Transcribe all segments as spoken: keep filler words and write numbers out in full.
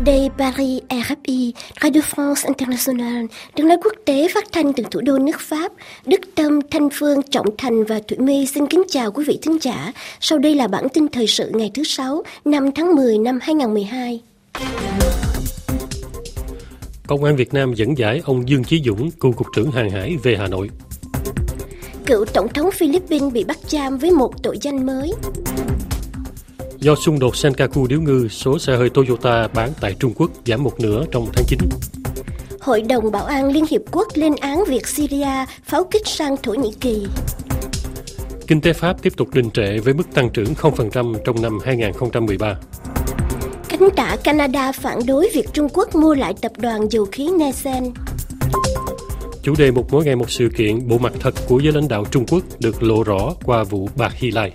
Đây Paris, rờ ép i, Radio France International, đường nói quốc tế phát thanh từ thủ đô nước Pháp. Đức Tâm, Thanh Phương, Trọng Thành và Thủy My xin kính chào quý vị thính giả. Sau đây là bản tin thời sự ngày thứ Sáu, năm tháng mười năm hai nghìn không trăm mười hai. Công an Việt Nam dẫn giải ông Dương Chí Dũng, cựu cục trưởng hàng hải về Hà Nội. Cựu tổng thống Philippines bị bắt giam với một tội danh mới. Do xung đột Senkaku điếu ngư, số xe hơi Toyota bán tại Trung Quốc giảm một nửa trong tháng chín. Hội đồng Bảo an Liên Hiệp Quốc lên án việc Syria pháo kích sang Thổ Nhĩ Kỳ. Kinh tế Pháp tiếp tục đình trệ với mức tăng trưởng không phần trăm trong năm hai nghìn không trăm mười ba. Cánh tả Canada phản đối việc Trung Quốc mua lại tập đoàn dầu khí Nesen. Chủ đề một mỗi ngày một sự kiện, bộ mặt thật của giới lãnh đạo Trung Quốc được lộ rõ qua vụ bạc Hy Lạp.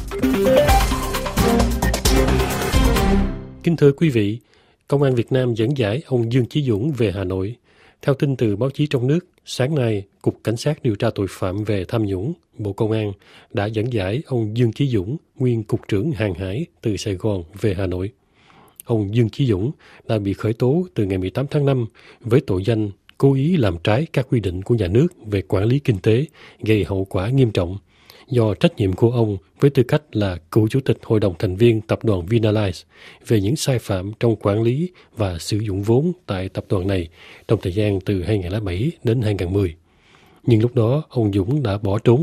Kính thưa quý vị, Công an Việt Nam dẫn giải ông Dương Chí Dũng về Hà Nội. Theo tin từ báo chí trong nước, sáng nay, Cục Cảnh sát điều tra tội phạm về tham nhũng, Bộ Công an đã dẫn giải ông Dương Chí Dũng, nguyên Cục trưởng hàng hải từ Sài Gòn về Hà Nội. Ông Dương Chí Dũng đã bị khởi tố từ ngày mười tám tháng năm với tội danh cố ý làm trái các quy định của nhà nước về quản lý kinh tế gây hậu quả nghiêm trọng, do trách nhiệm của ông với tư cách là cựu chủ tịch hội đồng thành viên tập đoàn Vinalize về những sai phạm trong quản lý và sử dụng vốn tại tập đoàn này trong thời gian từ hai nghìn không trăm lẻ bảy đến hai nghìn không trăm mười. Nhưng lúc đó ông Dũng đã bỏ trốn.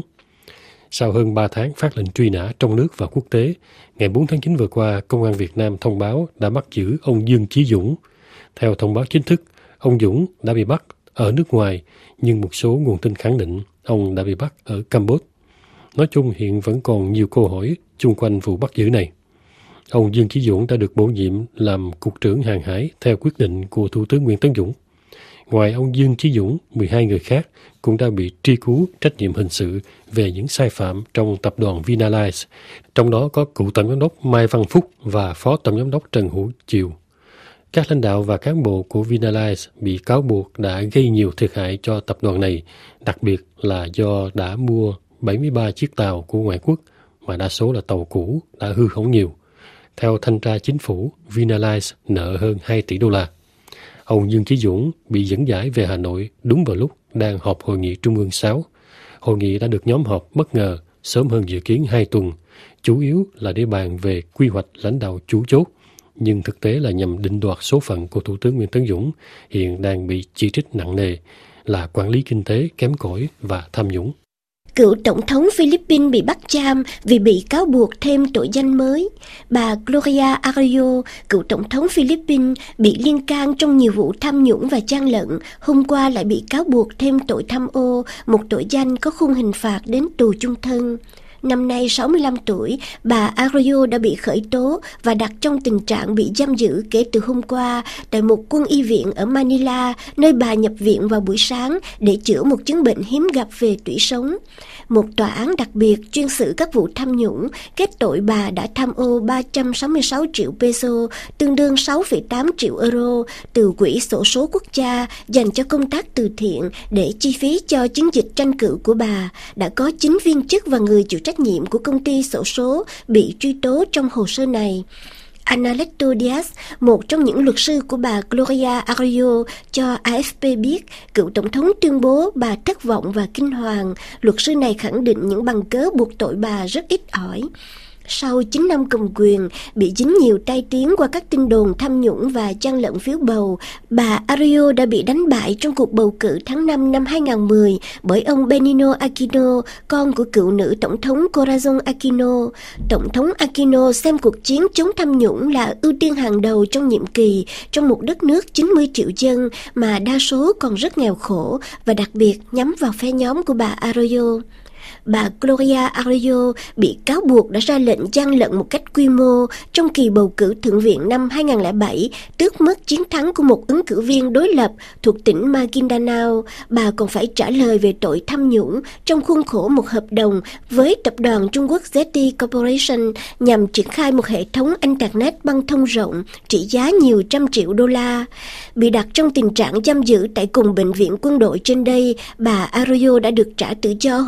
Sau hơn ba tháng phát lệnh truy nã trong nước và quốc tế, ngày bốn tháng chín vừa qua, Công an Việt Nam thông báo đã bắt giữ ông Dương Chí Dũng. Theo thông báo chính thức, ông Dũng đã bị bắt ở nước ngoài, nhưng một số nguồn tin khẳng định ông đã bị bắt ở Campuchia. Nói chung hiện vẫn còn nhiều câu hỏi chung quanh vụ bắt giữ này. Ông Dương Chí Dũng đã được bổ nhiệm làm Cục trưởng hàng hải theo quyết định của Thủ tướng Nguyễn Tấn Dũng. Ngoài ông Dương Chí Dũng, mười hai người khác cũng đã bị truy cứu trách nhiệm hình sự về những sai phạm trong tập đoàn Vinalize, trong đó có cựu tổng giám đốc Mai Văn Phúc và phó tổng giám đốc Trần Hữu Chiều. Các lãnh đạo và cán bộ của Vinalize bị cáo buộc đã gây nhiều thiệt hại cho tập đoàn này, đặc biệt là do đã mua bảy mươi ba chiếc tàu của ngoại quốc, mà đa số là tàu cũ đã hư hỏng nhiều. Theo thanh tra chính phủ, Vinalize nợ hơn hai tỷ đô la. Ông Dương Chí Dũng bị dẫn giải về Hà Nội đúng vào lúc đang họp Hội nghị Trung ương sáu. Hội nghị đã được nhóm họp bất ngờ sớm hơn dự kiến hai tuần, chủ yếu là để bàn về quy hoạch lãnh đạo chủ chốt, nhưng thực tế là nhằm định đoạt số phận của Thủ tướng Nguyễn Tấn Dũng hiện đang bị chỉ trích nặng nề là quản lý kinh tế kém cỏi và tham nhũng. Cựu tổng thống Philippines bị bắt giam vì bị cáo buộc thêm tội danh mới. Bà Gloria Arroyo, cựu tổng thống Philippines, bị liên can trong nhiều vụ tham nhũng và gian lận, hôm qua lại bị cáo buộc thêm tội tham ô, một tội danh có khung hình phạt đến tù chung thân. Năm nay sáu mươi lăm tuổi, bà Arroyo đã bị khởi tố và đặt trong tình trạng bị giam giữ kể từ hôm qua tại một quân y viện ở Manila, nơi bà nhập viện vào buổi sáng để chữa một chứng bệnh hiếm gặp về tủy sống. Một tòa án đặc biệt chuyên xử các vụ tham nhũng kết tội bà đã tham ô ba trăm sáu mươi sáu triệu peso, tương đương sáu phẩy tám triệu euro, từ quỹ xổ số quốc gia dành cho công tác từ thiện để chi phí cho chiến dịch tranh cử của bà. Đã có chín viên chức và người chịu trách nhiệm của công ty xổ số bị truy tố trong hồ sơ này. Analecto Diaz, một trong những luật sư của bà Gloria Arroyo, cho a ép pê biết cựu tổng thống tuyên bố bà thất vọng và kinh hoàng. Luật sư này khẳng định những bằng cớ buộc tội bà rất ít ỏi. Sau chín năm cầm quyền, bị dính nhiều tai tiếng qua các tin đồn tham nhũng và gian lận phiếu bầu, bà Arroyo đã bị đánh bại trong cuộc bầu cử tháng năm năm hai nghìn không trăm mười bởi ông Benigno Aquino, con của cựu nữ tổng thống Corazon Aquino. Tổng thống Aquino xem cuộc chiến chống tham nhũng là ưu tiên hàng đầu trong nhiệm kỳ trong một đất nước chín mươi triệu dân mà đa số còn rất nghèo khổ, và đặc biệt nhắm vào phe nhóm của bà Arroyo. Bà Gloria Arroyo bị cáo buộc đã ra lệnh gian lận một cách quy mô trong kỳ bầu cử thượng viện năm hai nghìn không trăm lẻ bảy, tước mất chiến thắng của một ứng cử viên đối lập thuộc tỉnh Maguindanao. Bà còn phải trả lời về tội tham nhũng trong khuôn khổ một hợp đồng với tập đoàn Trung Quốc Z T Corporation nhằm triển khai một hệ thống Internet băng thông rộng trị giá nhiều trăm triệu đô la. Bị đặt trong tình trạng giam giữ tại cùng bệnh viện quân đội trên đây, bà Arroyo đã được trả tự do hồi tháng bảy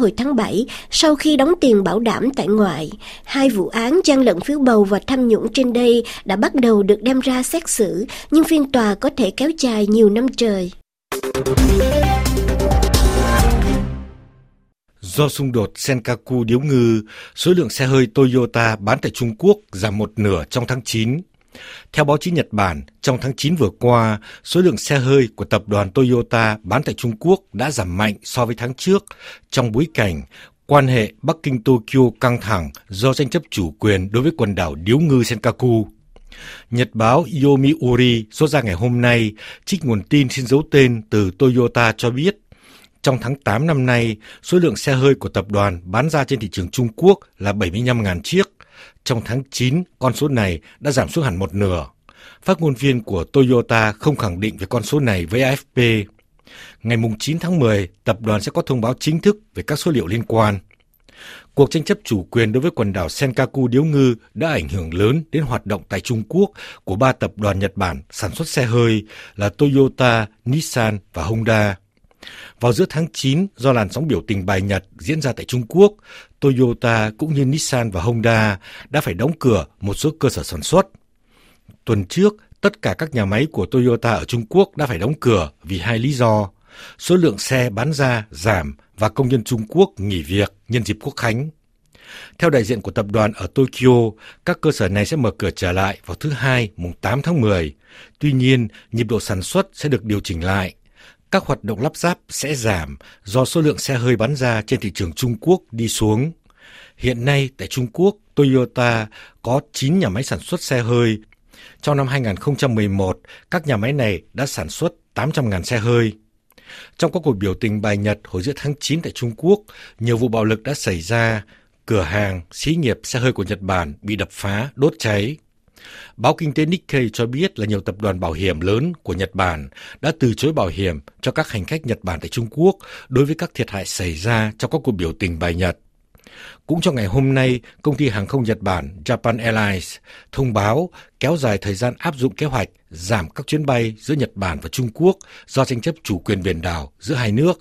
bảy, sau khi đóng tiền bảo đảm tại ngoại. Hai vụ án gian lận phiếu bầu và tham nhũng trên đây đã bắt đầu được đem ra xét xử, nhưng phiên tòa có thể kéo dài nhiều năm trời. Do xung đột Senkaku điếu ngư, số lượng xe hơi Toyota bán tại Trung Quốc giảm một nửa trong tháng chín. Theo báo chí Nhật Bản, trong tháng chín vừa qua, số lượng xe hơi của tập đoàn Toyota bán tại Trung Quốc đã giảm mạnh so với tháng trước, trong bối cảnh quan hệ Bắc Kinh-Tokyo căng thẳng do tranh chấp chủ quyền đối với quần đảo điếu ngư Senkaku. Nhật báo Yomiuri số ra ngày hôm nay trích nguồn tin xin giấu tên từ Toyota cho biết, trong tháng tám năm nay, số lượng xe hơi của tập đoàn bán ra trên thị trường Trung Quốc là bảy mươi lăm nghìn chiếc. Trong tháng chín, con số này đã giảm xuống hẳn một nửa. Phát ngôn viên của Toyota không khẳng định về con số này với a ép pê. Ngày chín tháng mười, tập đoàn sẽ có thông báo chính thức về các số liệu liên quan. Cuộc tranh chấp chủ quyền đối với quần đảo Senkaku điếu ngư đã ảnh hưởng lớn đến hoạt động tại Trung Quốc của ba tập đoàn Nhật Bản sản xuất xe hơi là Toyota, Nissan và Honda. Vào giữa tháng chín, do làn sóng biểu tình bài Nhật diễn ra tại Trung Quốc, Toyota cũng như Nissan và Honda đã phải đóng cửa một số cơ sở sản xuất. Tuần trước, tất cả các nhà máy của Toyota ở Trung Quốc đã phải đóng cửa vì hai lý do: số lượng xe bán ra giảm và công nhân Trung Quốc nghỉ việc nhân dịp Quốc khánh. Theo đại diện của tập đoàn ở Tokyo, các cơ sở này sẽ mở cửa trở lại vào thứ Hai, mùng tám tháng mười. Tuy nhiên, nhịp độ sản xuất sẽ được điều chỉnh lại. Các hoạt động lắp ráp sẽ giảm do số lượng xe hơi bán ra trên thị trường Trung Quốc đi xuống. Hiện nay tại Trung Quốc, Toyota có chín nhà máy sản xuất xe hơi. Trong năm hai không một một, các nhà máy này đã sản xuất tám trăm nghìn xe hơi. Trong các cuộc biểu tình bài Nhật hồi giữa tháng chín tại Trung Quốc, nhiều vụ bạo lực đã xảy ra. Cửa hàng, xí nghiệp xe hơi của Nhật Bản bị đập phá, đốt cháy. Báo kinh tế Nikkei cho biết là nhiều tập đoàn bảo hiểm lớn của Nhật Bản đã từ chối bảo hiểm cho các hành khách Nhật Bản tại Trung Quốc đối với các thiệt hại xảy ra trong các cuộc biểu tình bài Nhật. Cũng trong ngày hôm nay, công ty hàng không Nhật Bản Japan Airlines thông báo kéo dài thời gian áp dụng kế hoạch giảm các chuyến bay giữa Nhật Bản và Trung Quốc do tranh chấp chủ quyền biển đảo giữa hai nước.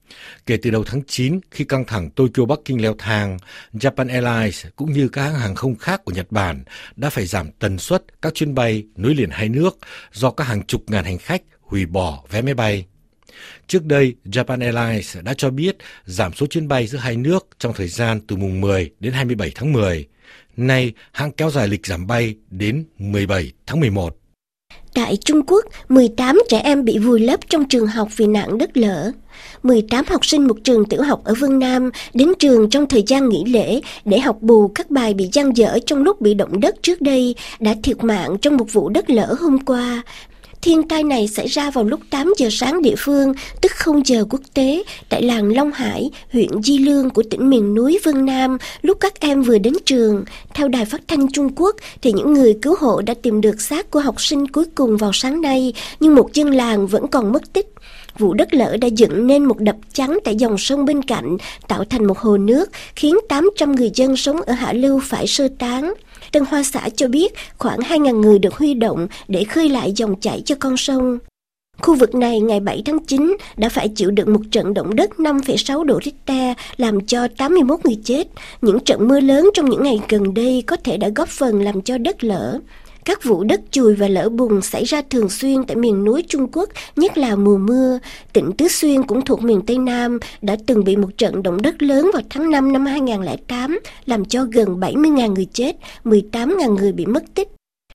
Kể từ đầu tháng chín, khi căng thẳng Tokyo-Bắc Kinh leo thang, Japan Airlines cũng như các hãng hàng không khác của Nhật Bản đã phải giảm tần suất các chuyến bay nối liền hai nước do các hàng chục ngàn hành khách hủy bỏ vé máy bay. Trước đây, Japan Airlines đã cho biết giảm số chuyến bay giữa hai nước trong thời gian từ mùng mười đến hai mươi bảy tháng mười. Nay, hãng kéo dài lịch giảm bay đến mười bảy tháng mười một. Tại Trung Quốc, mười tám trẻ em bị vùi lấp trong trường học vì nạn đất lở. mười tám học sinh một trường tiểu học ở Vân Nam đến trường trong thời gian nghỉ lễ để học bù các bài bị dang dở trong lúc bị động đất trước đây đã thiệt mạng trong một vụ đất lở hôm qua. Thiên tai này xảy ra vào lúc tám giờ sáng địa phương, tức không giờ quốc tế, tại làng Long Hải, huyện Di Lương của tỉnh miền núi Vân Nam, lúc các em vừa đến trường. Theo đài phát thanh Trung Quốc, thì những người cứu hộ đã tìm được xác của học sinh cuối cùng vào sáng nay, nhưng một dân làng vẫn còn mất tích. Vụ đất lở đã dựng nên một đập chắn tại dòng sông bên cạnh, tạo thành một hồ nước, khiến tám trăm người dân sống ở hạ lưu phải sơ tán. Tân Hoa Xã cho biết khoảng hai nghìn người được huy động để khơi lại dòng chảy cho con sông. Khu vực này ngày bảy tháng chín đã phải chịu đựng một trận động đất năm phẩy sáu độ Richter làm cho tám mươi mốt người chết. Những trận mưa lớn trong những ngày gần đây có thể đã góp phần làm cho đất lở. Các vụ đất chùi và lở bùn xảy ra thường xuyên tại miền núi Trung Quốc, nhất là mùa mưa. Tỉnh Tứ Xuyên cũng thuộc miền Tây Nam đã từng bị một trận động đất lớn vào tháng năm năm hai nghìn không trăm lẻ tám, làm cho gần bảy mươi nghìn người chết, mười tám nghìn người bị mất tích.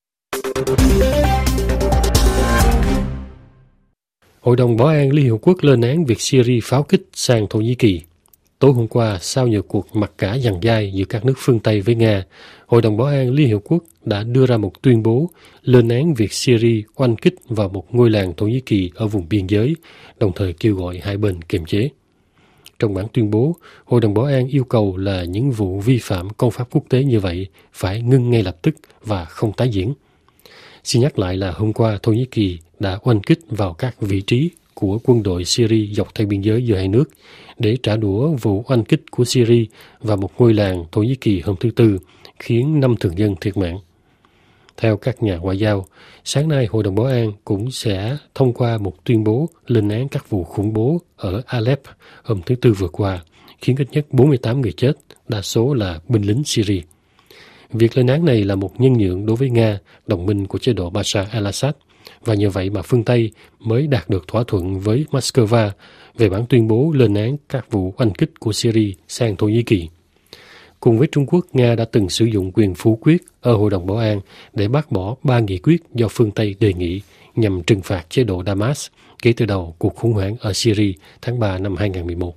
Hội đồng Bảo an Liên Hợp Quốc lên án việc Syria pháo kích sang Thổ Nhĩ Kỳ. Tối hôm qua, sau nhiều cuộc mặc cả giằng dai giữa các nước phương Tây với Nga, Hội đồng Bảo an Liên Hợp Quốc đã đưa ra một tuyên bố lên án việc Syria oanh kích vào một ngôi làng Thổ Nhĩ Kỳ ở vùng biên giới, đồng thời kêu gọi hai bên kiềm chế. Trong bản tuyên bố, Hội đồng Bảo an yêu cầu là những vụ vi phạm công pháp quốc tế như vậy phải ngưng ngay lập tức và không tái diễn. Xin nhắc lại là hôm qua Thổ Nhĩ Kỳ đã oanh kích vào các vị trí của quân đội Syria dọc theo biên giới giữa hai nước để trả đũa vụ oanh kích của Syria vào một ngôi làng Thổ Nhĩ Kỳ hôm thứ Tư, khiến năm thường dân thiệt mạng. Theo các nhà ngoại giao, sáng nay Hội đồng Bảo an cũng sẽ thông qua một tuyên bố lên án các vụ khủng bố ở Aleppo hôm thứ Tư vừa qua, khiến ít nhất bốn mươi tám người chết, đa số là binh lính Syria. Việc lên án này là một nhân nhượng đối với Nga, đồng minh của chế độ Bashar al-Assad, và nhờ vậy mà phương Tây mới đạt được thỏa thuận với Moscow về bản tuyên bố lên án các vụ oanh kích của Syria sang Thổ Nhĩ Kỳ. Cùng với Trung Quốc, Nga đã từng sử dụng quyền phủ quyết ở Hội đồng Bảo an để bác bỏ ba nghị quyết do phương Tây đề nghị nhằm trừng phạt chế độ Damas kể từ đầu cuộc khủng hoảng ở Syria tháng ba năm hai nghìn không trăm mười một.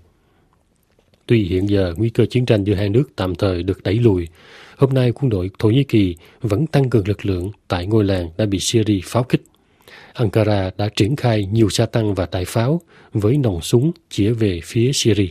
Tuy hiện giờ nguy cơ chiến tranh giữa hai nước tạm thời được đẩy lùi, hôm nay quân đội Thổ Nhĩ Kỳ vẫn tăng cường lực lượng tại ngôi làng đã bị Syria pháo kích. Ankara đã triển khai nhiều xe tăng và đại pháo với nòng súng chĩa về phía Syria.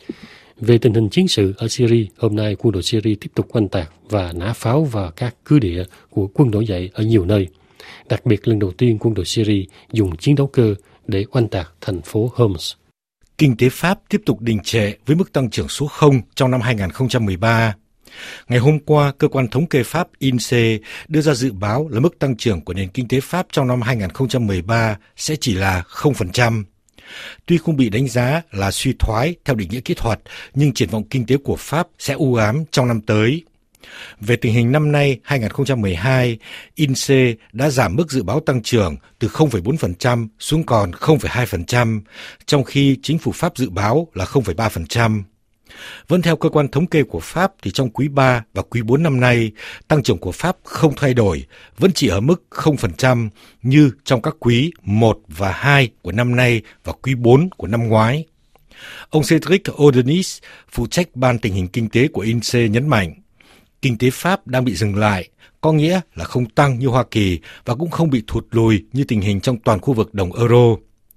Về tình hình chiến sự ở Syria, hôm nay quân đội Syria tiếp tục oanh tạc và nã pháo vào các cứ địa của quân nổi dậy ở nhiều nơi. Đặc biệt lần đầu tiên quân đội Syria dùng chiến đấu cơ để oanh tạc thành phố Homs. Kinh tế Pháp tiếp tục đình trệ với mức tăng trưởng số không trong năm hai nghìn không trăm mười ba. Ngày hôm qua, cơ quan thống kê Pháp I N S E E đưa ra dự báo là mức tăng trưởng của nền kinh tế Pháp trong năm hai nghìn không trăm mười ba sẽ chỉ là không phần trăm. Tuy không bị đánh giá là suy thoái theo định nghĩa kỹ thuật, nhưng triển vọng kinh tế của Pháp sẽ u ám trong năm tới. Về tình hình năm nay hai nghìn không trăm mười hai, I N S E E đã giảm mức dự báo tăng trưởng từ không phẩy bốn phần trăm xuống còn không phẩy hai phần trăm, trong khi chính phủ Pháp dự báo là không phẩy ba phần trăm. Vẫn theo cơ quan thống kê của Pháp thì trong quý ba và quý bốn năm nay, tăng trưởng của Pháp không thay đổi, vẫn chỉ ở mức không phần trăm như trong các quý một và hai của năm nay và quý bốn của năm ngoái. Ông Cédric Odenis, phụ trách ban tình hình kinh tế của I N S E E nhấn mạnh, kinh tế Pháp đang bị dừng lại, có nghĩa là không tăng như Hoa Kỳ và cũng không bị thụt lùi như tình hình trong toàn khu vực đồng euro.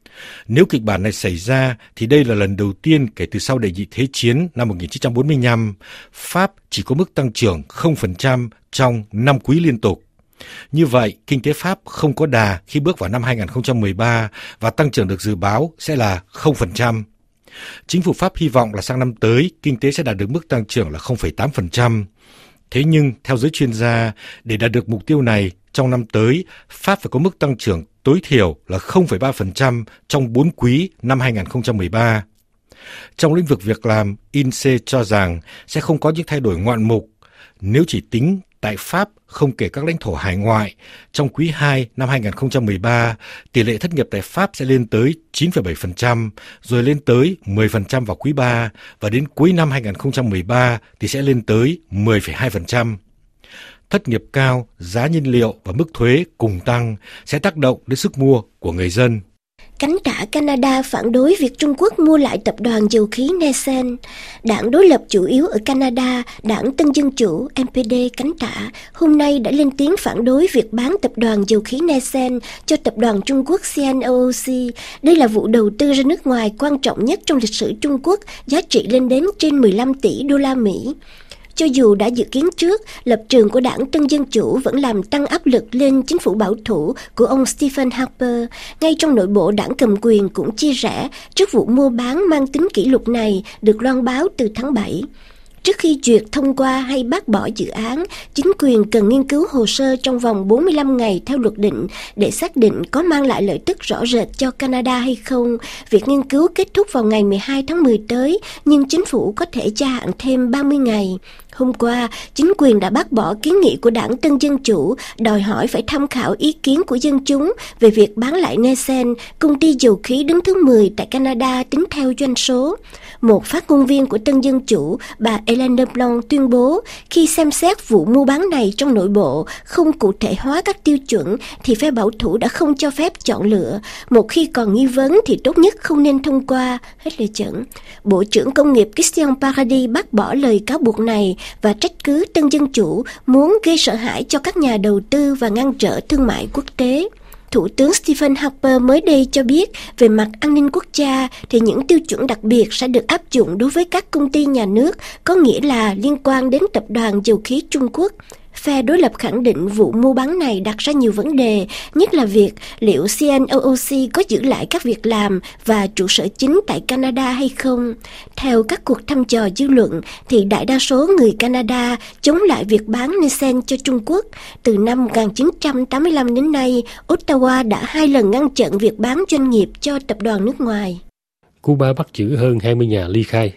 Nếu kịch bản này xảy ra thì đây là lần đầu tiên kể từ sau đệ nhị thế chiến năm một nghìn chín trăm bốn mươi lăm, Pháp chỉ có mức tăng trưởng không phần trăm trong năm quý liên tục. Như vậy, kinh tế Pháp không có đà khi bước vào năm hai nghìn không trăm mười ba và tăng trưởng được dự báo sẽ là không phần trăm. Chính phủ Pháp hy vọng là sang năm tới, kinh tế sẽ đạt được mức tăng trưởng là không phẩy tám phần trăm. Thế nhưng, theo giới chuyên gia, để đạt được mục tiêu này, trong năm tới, Pháp phải có mức tăng trưởng tối thiểu là không phẩy ba phần trăm trong bốn quý năm hai nghìn không trăm mười ba. Trong lĩnh vực việc làm, I N S E E cho rằng sẽ không có những thay đổi ngoạn mục. Nếu chỉ tính tại Pháp, không kể các lãnh thổ hải ngoại, trong quý hai năm hai nghìn không trăm mười ba, tỷ lệ thất nghiệp tại Pháp sẽ lên tới chín phẩy bảy phần trăm, rồi lên tới mười phần trăm vào quý ba, và đến cuối năm hai nghìn không trăm mười ba thì sẽ lên tới mười phẩy hai phần trăm. Thất nghiệp cao, giá nhiên liệu và mức thuế cùng tăng sẽ tác động đến sức mua của người dân. Cánh tả Canada phản đối việc Trung Quốc mua lại tập đoàn dầu khí Nesen. Đảng đối lập chủ yếu ở Canada, Đảng Tân Dân Chủ N P D cánh tả, hôm nay đã lên tiếng phản đối việc bán tập đoàn dầu khí Nesen cho tập đoàn Trung Quốc C N O O C. Đây là vụ đầu tư ra nước ngoài quan trọng nhất trong lịch sử Trung Quốc, giá trị lên đến trên mười lăm tỷ đô la Mỹ. Cho dù đã dự kiến trước, lập trường của Đảng Tân Dân Chủ vẫn làm tăng áp lực lên chính phủ bảo thủ của ông Stephen Harper. Ngay trong nội bộ đảng cầm quyền cũng chia rẽ trước vụ mua bán mang tính kỷ lục này được loan báo từ tháng bảy. Trước khi duyệt thông qua hay bác bỏ dự án, chính quyền cần nghiên cứu hồ sơ trong vòng bốn mươi lăm ngày theo luật định để xác định có mang lại lợi tức rõ rệt cho Canada hay không. Việc nghiên cứu kết thúc vào ngày mười hai tháng mười tới, nhưng chính phủ có thể gia hạn thêm ba mươi ngày. Hôm qua, chính quyền đã bác bỏ kiến nghị của Đảng Tân Dân Chủ đòi hỏi phải tham khảo ý kiến của dân chúng về việc bán lại Nesen, công ty dầu khí đứng thứ mười tại Canada tính theo doanh số. Một phát ngôn viên của Tân Dân Chủ, bà Hélène Blanc tuyên bố khi xem xét vụ mua bán này trong nội bộ không cụ thể hóa các tiêu chuẩn thì phe bảo thủ đã không cho phép chọn lựa. Một khi còn nghi vấn thì tốt nhất không nên thông qua. Hết lời dẫn. Bộ trưởng Công nghiệp Christian Paradis bác bỏ lời cáo buộc này và trách cứ Tân Dân Chủ muốn gây sợ hãi cho các nhà đầu tư và ngăn trở thương mại quốc tế. Thủ tướng Stephen Harper mới đây cho biết về mặt an ninh quốc gia thì những tiêu chuẩn đặc biệt sẽ được áp dụng đối với các công ty nhà nước, có nghĩa là liên quan đến tập đoàn dầu khí Trung Quốc. Phe đối lập khẳng định vụ mua bán này đặt ra nhiều vấn đề, nhất là việc liệu C N O O C có giữ lại các việc làm và trụ sở chính tại Canada hay không. Theo các cuộc thăm dò dư luận, thì đại đa số người Canada chống lại việc bán Nesen cho Trung Quốc. Từ năm một nghìn chín trăm tám mươi lăm đến nay, Ottawa đã hai lần ngăn chặn việc bán doanh nghiệp cho tập đoàn nước ngoài. Cuba bắt giữ hơn hai mươi nhà ly khai.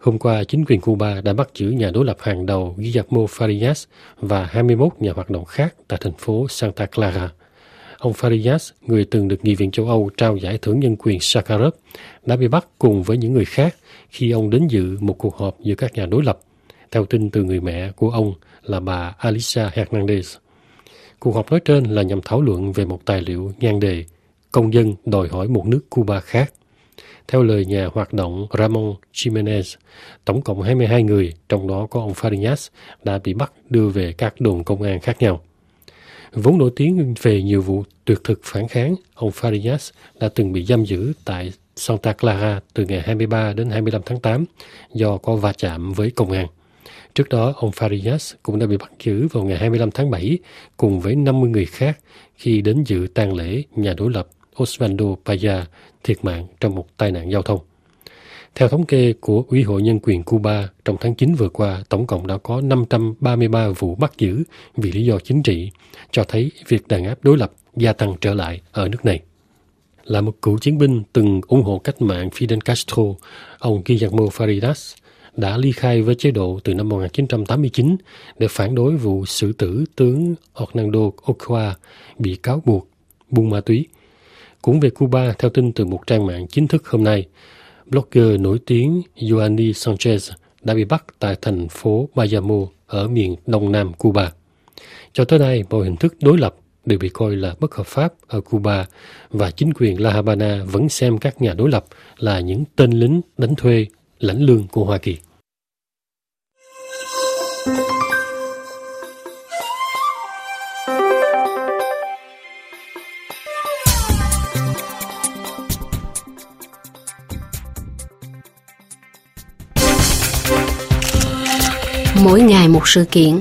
Hôm qua, chính quyền Cuba đã bắt giữ nhà đối lập hàng đầu Guillermo Farías và hai mươi mốt nhà hoạt động khác tại thành phố Santa Clara. Ông Farías, người từng được Nghị viện châu Âu trao giải thưởng nhân quyền Sakharov, đã bị bắt cùng với những người khác khi ông đến dự một cuộc họp giữa các nhà đối lập, theo tin từ người mẹ của ông là bà Alicia Hernandez. Cuộc họp nói trên là nhằm thảo luận về một tài liệu nhan đề "Công dân đòi hỏi một nước Cuba khác". Theo lời nhà hoạt động Ramon Jimenez, tổng cộng hai mươi hai người, trong đó có ông Farías, đã bị bắt đưa về các đồn công an khác nhau. Vốn nổi tiếng về nhiều vụ tuyệt thực phản kháng, ông Farías đã từng bị giam giữ tại Santa Clara từ ngày hai mươi ba đến hai mươi lăm tháng tám do có va chạm với công an. Trước đó, ông Farías cũng đã bị bắt giữ vào ngày hai mươi lăm tháng bảy cùng với năm mươi người khác khi đến dự tang lễ nhà đối lập Osvaldo Paya thiệt mạng trong một tai nạn giao thông. Theo thống kê của Ủy hội Nhân quyền Cuba, trong tháng chín vừa qua, tổng cộng đã có năm trăm ba mươi ba vụ bắt giữ vì lý do chính trị, cho thấy việc đàn áp đối lập gia tăng trở lại ở nước này. Là một cựu chiến binh từng ủng hộ cách mạng Fidel Castro, ông Guillermo Farías đã ly khai với chế độ từ năm một nghìn chín trăm tám mươi chín để phản đối vụ xử tử tướng Hernando Ochoa bị cáo buộc buôn ma túy. Cũng về Cuba, theo tin từ một trang mạng chính thức hôm nay, blogger nổi tiếng Joanny Sanchez đã bị bắt tại thành phố Bayamo ở miền đông nam Cuba. Cho tới nay, mọi hình thức đối lập đều bị coi là bất hợp pháp ở Cuba và chính quyền La Habana vẫn xem các nhà đối lập là những tên lính đánh thuê lãnh lương của Hoa Kỳ. Mỗi ngày một sự kiện.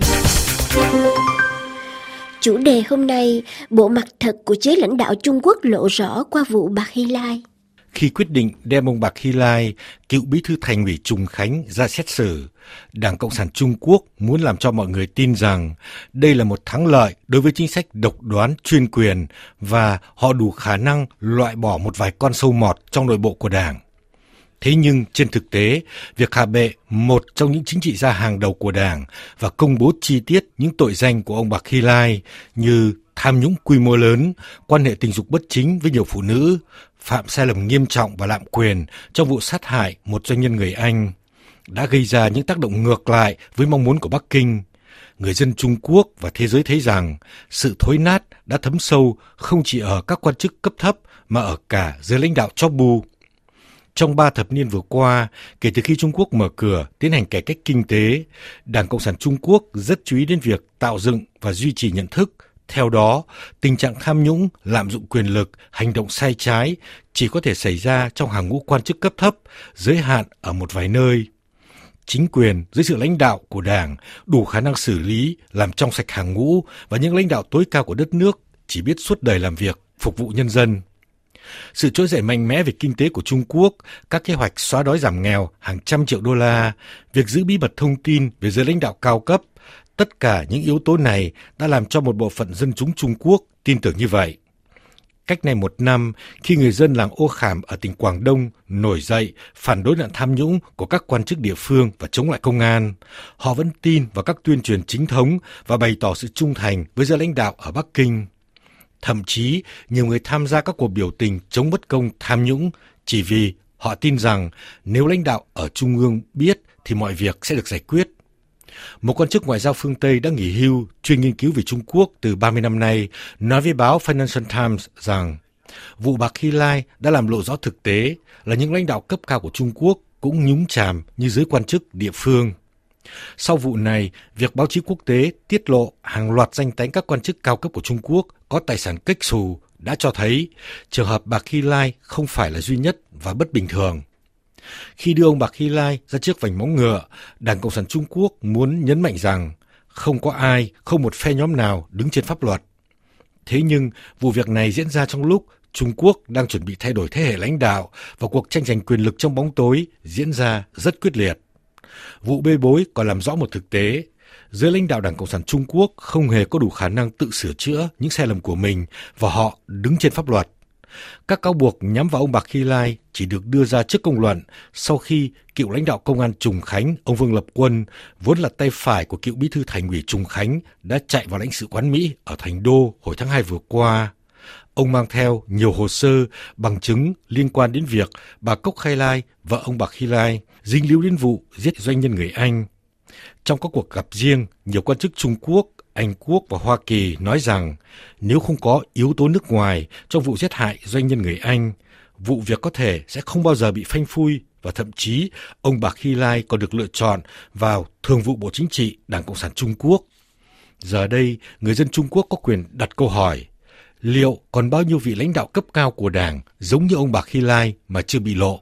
Chủ đề hôm nay, bộ mặt thật của chế lãnh đạo Trung Quốc lộ rõ qua vụ Bạc Hy Lai. Khi quyết định đem ông Bạc Hy Lai, cựu bí thư Thành ủy Trùng Khánh ra xét xử, Đảng Cộng sản Trung Quốc muốn làm cho mọi người tin rằng đây là một thắng lợi đối với chính sách độc đoán chuyên quyền và họ đủ khả năng loại bỏ một vài con sâu mọt trong nội bộ của Đảng. Thế nhưng trên thực tế, việc hạ bệ một trong những chính trị gia hàng đầu của Đảng và công bố chi tiết những tội danh của ông Bạc Hy Lai như tham nhũng quy mô lớn, quan hệ tình dục bất chính với nhiều phụ nữ, phạm sai lầm nghiêm trọng và lạm quyền trong vụ sát hại một doanh nhân người Anh, đã gây ra những tác động ngược lại với mong muốn của Bắc Kinh. Người dân Trung Quốc và thế giới thấy rằng sự thối nát đã thấm sâu không chỉ ở các quan chức cấp thấp mà ở cả giới lãnh đạo chóp bu. Trong ba thập niên vừa qua, kể từ khi Trung Quốc mở cửa tiến hành cải cách kinh tế, Đảng Cộng sản Trung Quốc rất chú ý đến việc tạo dựng và duy trì nhận thức. Theo đó, tình trạng tham nhũng, lạm dụng quyền lực, hành động sai trái chỉ có thể xảy ra trong hàng ngũ quan chức cấp thấp, giới hạn ở một vài nơi. Chính quyền dưới sự lãnh đạo của Đảng đủ khả năng xử lý, làm trong sạch hàng ngũ và những lãnh đạo tối cao của đất nước chỉ biết suốt đời làm việc, phục vụ nhân dân. Sự trỗi dậy mạnh mẽ về kinh tế của Trung Quốc, các kế hoạch xóa đói giảm nghèo hàng trăm triệu đô la, việc giữ bí mật thông tin về giới lãnh đạo cao cấp, tất cả những yếu tố này đã làm cho một bộ phận dân chúng Trung Quốc tin tưởng như vậy. Cách này một năm, khi người dân làng Ô Khảm ở tỉnh Quảng Đông nổi dậy phản đối nạn tham nhũng của các quan chức địa phương và chống lại công an, họ vẫn tin vào các tuyên truyền chính thống và bày tỏ sự trung thành với giới lãnh đạo ở Bắc Kinh. Thậm chí, nhiều người tham gia các cuộc biểu tình chống bất công tham nhũng chỉ vì họ tin rằng nếu lãnh đạo ở Trung ương biết thì mọi việc sẽ được giải quyết. Một quan chức ngoại giao phương Tây đã nghỉ hưu, chuyên nghiên cứu về Trung Quốc từ ba mươi năm nay, nói với báo Financial Times rằng vụ Bạc Hy Lai đã làm lộ rõ thực tế là những lãnh đạo cấp cao của Trung Quốc cũng nhúng chàm như giới quan chức địa phương. Sau vụ này, việc báo chí quốc tế tiết lộ hàng loạt danh tánh các quan chức cao cấp của Trung Quốc có tài sản kếch xù đã cho thấy trường hợp Bạc Hy Lai không phải là duy nhất và bất bình thường. Khi đưa ông Bạc Hy Lai ra trước vành móng ngựa, Đảng Cộng sản Trung Quốc muốn nhấn mạnh rằng không có ai, không một phe nhóm nào đứng trên pháp luật. Thế nhưng, vụ việc này diễn ra trong lúc Trung Quốc đang chuẩn bị thay đổi thế hệ lãnh đạo và cuộc tranh giành quyền lực trong bóng tối diễn ra rất quyết liệt. Vụ bê bối còn làm rõ một thực tế, giới lãnh đạo Đảng Cộng sản Trung Quốc không hề có đủ khả năng tự sửa chữa những sai lầm của mình và họ đứng trên pháp luật. Các cáo buộc nhắm vào ông Barkhilai chỉ được đưa ra trước công luận sau khi cựu lãnh đạo công an Trùng Khánh, ông Vương Lập Quân, vốn là tay phải của cựu bí thư Thành ủy Trùng Khánh, đã chạy vào lãnh sự quán Mỹ ở Thành Đô hồi tháng hai vừa qua. Ông mang theo nhiều hồ sơ, bằng chứng liên quan đến việc bà Cốc Khai Lai, vợ ông Barkhilai, dính líu đến vụ giết doanh nhân người Anh. Trong các cuộc gặp riêng, nhiều quan chức Trung Quốc, Anh Quốc và Hoa Kỳ nói rằng nếu không có yếu tố nước ngoài trong vụ giết hại doanh nhân người Anh, vụ việc có thể sẽ không bao giờ bị phanh phui và thậm chí ông Barkhilai còn được lựa chọn vào Thường vụ Bộ Chính trị Đảng Cộng sản Trung Quốc. Giờ đây, người dân Trung Quốc có quyền đặt câu hỏi, liệu còn bao nhiêu vị lãnh đạo cấp cao của Đảng giống như ông Barkhilai mà chưa bị lộ?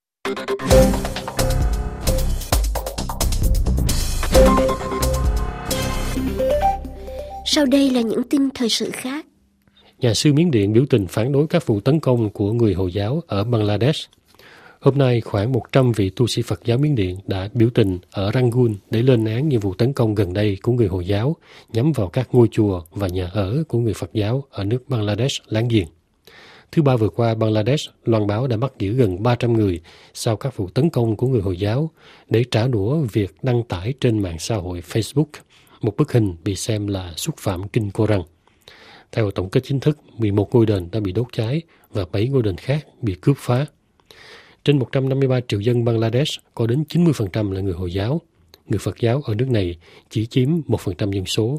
Sau đây là những tin thời sự khác. Nhà sư Miến Điện biểu tình phản đối các vụ tấn công của người Hồi giáo ở Bangladesh. Hôm nay, khoảng một trăm vị tu sĩ Phật giáo Miến Điện đã biểu tình ở Rangoon để lên án những vụ tấn công gần đây của người Hồi giáo nhắm vào các ngôi chùa và nhà ở của người Phật giáo ở nước Bangladesh láng giềng. Thứ Ba vừa qua, Bangladesh loan báo đã bắt giữ gần ba trăm người sau các vụ tấn công của người Hồi giáo để trả đũa việc đăng tải trên mạng xã hội Facebook một bức hình bị xem là xúc phạm kinh Koran. Theo tổng kết chính thức, mười một ngôi đền đã bị đốt cháy và bảy ngôi đền khác bị cướp phá. Trên một trăm năm mươi ba triệu dân Bangladesh, có đến chín mươi phần trăm là người Hồi giáo. Người Phật giáo ở nước này chỉ chiếm một phần trăm dân số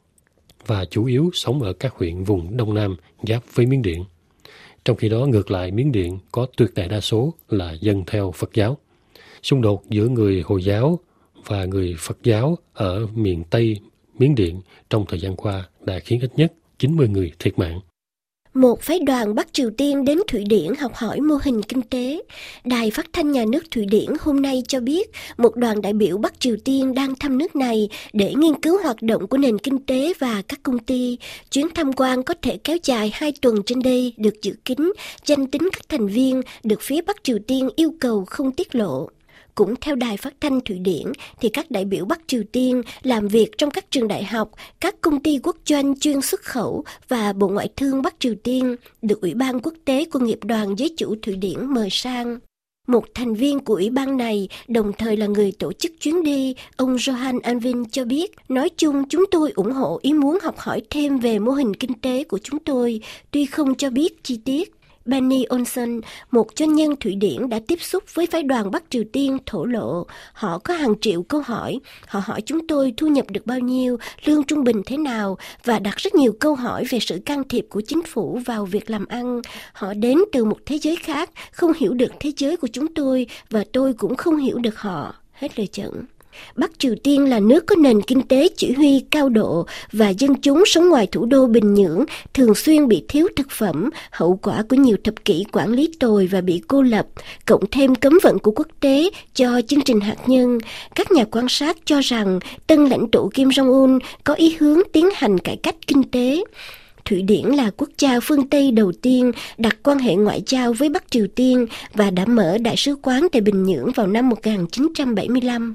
và chủ yếu sống ở các huyện vùng Đông Nam giáp với Miến Điện. Trong khi đó, ngược lại, Miến Điện có tuyệt đại đa số là dân theo Phật giáo. Xung đột giữa người Hồi giáo và người Phật giáo ở miền Tây Miến Điện trong thời gian qua đã khiến ít nhất chín mươi người thiệt mạng. Một phái đoàn Bắc Triều Tiên đến Thụy Điển học hỏi mô hình kinh tế. Đài phát thanh nhà nước Thụy Điển hôm nay cho biết một đoàn đại biểu Bắc Triều Tiên đang thăm nước này để nghiên cứu hoạt động của nền kinh tế và các công ty. Chuyến tham quan có thể kéo dài hai tuần trên đây, được dự kín, danh tính các thành viên được phía Bắc Triều Tiên yêu cầu không tiết lộ. Cũng theo đài phát thanh Thụy Điển, thì các đại biểu Bắc Triều Tiên làm việc trong các trường đại học, các công ty quốc doanh chuyên xuất khẩu và Bộ Ngoại thương Bắc Triều Tiên được Ủy ban Quốc tế của Nghiệp đoàn Giới chủ Thụy Điển mời sang. Một thành viên của ủy ban này, đồng thời là người tổ chức chuyến đi, ông Johan Anvin cho biết, nói chung chúng tôi ủng hộ ý muốn học hỏi thêm về mô hình kinh tế của chúng tôi, tuy không cho biết chi tiết. Benny Olsen, một doanh nhân Thụy Điển đã tiếp xúc với phái đoàn Bắc Triều Tiên thổ lộ, họ có hàng triệu câu hỏi, họ hỏi chúng tôi thu nhập được bao nhiêu, lương trung bình thế nào và đặt rất nhiều câu hỏi về sự can thiệp của chính phủ vào việc làm ăn. Họ đến từ một thế giới khác, không hiểu được thế giới của chúng tôi và tôi cũng không hiểu được họ. Hết lời chẩn. Bắc Triều Tiên là nước có nền kinh tế chỉ huy cao độ và dân chúng sống ngoài thủ đô Bình Nhưỡng thường xuyên bị thiếu thực phẩm, hậu quả của nhiều thập kỷ quản lý tồi và bị cô lập, cộng thêm cấm vận của quốc tế cho chương trình hạt nhân. Các nhà quan sát cho rằng tân lãnh tụ Kim Jong-un có ý hướng tiến hành cải cách kinh tế. Thụy Điển là quốc gia phương Tây đầu tiên đặt quan hệ ngoại giao với Bắc Triều Tiên và đã mở đại sứ quán tại Bình Nhưỡng vào năm một nghìn chín trăm bảy mươi lăm.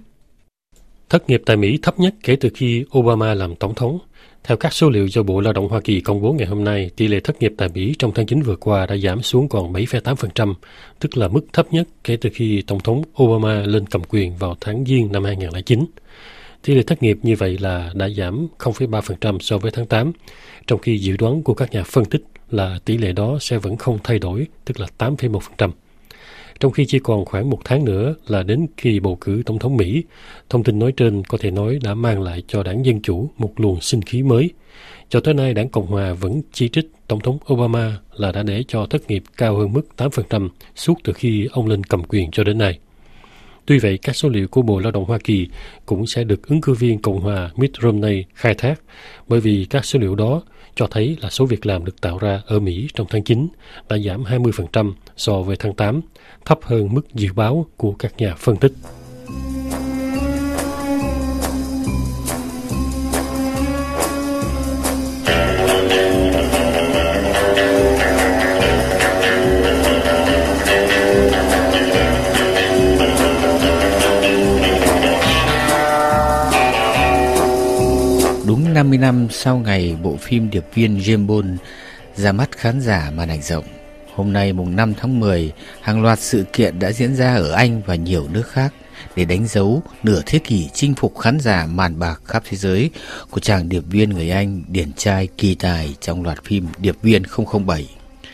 Thất nghiệp tại Mỹ thấp nhất kể từ khi Obama làm tổng thống. Theo các số liệu do Bộ Lao động Hoa Kỳ công bố ngày hôm nay, tỷ lệ thất nghiệp tại Mỹ trong tháng chín vừa qua đã giảm xuống còn bảy phẩy tám phần trăm, tức là mức thấp nhất kể từ khi Tổng thống Obama lên cầm quyền vào tháng Giêng năm hai nghìn không trăm lẻ chín. Tỷ lệ thất nghiệp như vậy là đã giảm không phẩy ba phần trăm so với tháng tám, trong khi dự đoán của các nhà phân tích là tỷ lệ đó sẽ vẫn không thay đổi, tức là tám phẩy một phần trăm. Trong khi chỉ còn khoảng một tháng nữa là đến kỳ bầu cử tổng thống Mỹ, thông tin nói trên có thể nói đã mang lại cho đảng Dân Chủ một luồng sinh khí mới. Cho tới nay, đảng Cộng Hòa vẫn chỉ trích Tổng thống Obama là đã để cho thất nghiệp cao hơn mức tám phần trăm suốt từ khi ông lên cầm quyền cho đến nay. Tuy vậy, các số liệu của Bộ Lao động Hoa Kỳ cũng sẽ được ứng cử viên Cộng hòa Mitt Romney khai thác, bởi vì các số liệu đó cho thấy là số việc làm được tạo ra ở Mỹ trong tháng chín đã giảm hai mươi phần trăm so với tháng tám, thấp hơn mức dự báo của các nhà phân tích. Đúng năm mươi năm sau ngày bộ phim Điệp viên James Bond ra mắt khán giả màn ảnh rộng, Hôm nay mùng năm tháng mười, hàng loạt sự kiện đã diễn ra ở Anh và nhiều nước khác để đánh dấu nửa thế kỷ chinh phục khán giả màn bạc khắp thế giới của chàng điệp viên người Anh điển trai kỳ tài trong loạt phim Điệp viên không không bảy.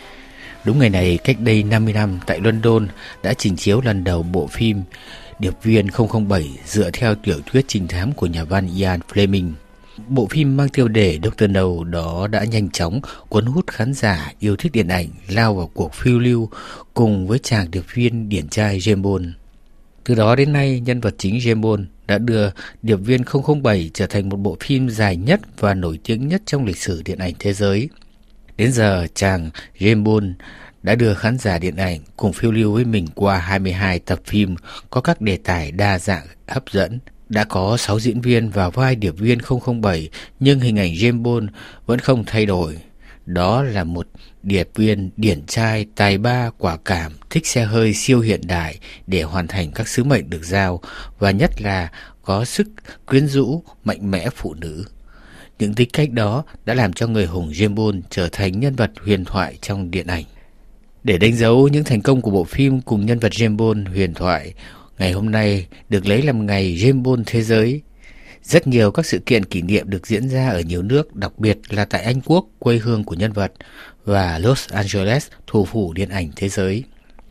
Đúng ngày này, cách đây năm mươi năm, tại London đã trình chiếu lần đầu bộ phim Điệp viên không không bảy dựa theo tiểu thuyết trinh thám của nhà văn Ian Fleming. Bộ phim mang tiêu đề doctor No đó đã nhanh chóng cuốn hút khán giả yêu thích điện ảnh lao vào cuộc phiêu lưu cùng với chàng điệp viên điển trai James Bond. Từ đó đến nay, nhân vật chính James Bond đã đưa Điệp viên không không bảy trở thành một bộ phim dài nhất và nổi tiếng nhất trong lịch sử điện ảnh thế giới. Đến giờ, chàng James Bond đã đưa khán giả điện ảnh cùng phiêu lưu với mình qua hai mươi hai tập phim có các đề tài đa dạng hấp dẫn. Đã có sáu diễn viên vào vai Điệp viên không không bảy, nhưng hình ảnh James Bond vẫn không thay đổi. Đó là một điệp viên điển trai, tài ba, quả cảm, thích xe hơi siêu hiện đại để hoàn thành các sứ mệnh được giao, và nhất là có sức quyến rũ, mạnh mẽ phụ nữ. Những tính cách đó đã làm cho người hùng James Bond trở thành nhân vật huyền thoại trong điện ảnh. Để đánh dấu những thành công của bộ phim cùng nhân vật James Bond huyền thoại, ngày hôm nay được lấy làm ngày James Bond thế giới. Rất nhiều các sự kiện kỷ niệm được diễn ra ở nhiều nước, đặc biệt là tại Anh Quốc, quê hương của nhân vật, và Los Angeles, thủ phủ điện ảnh thế giới.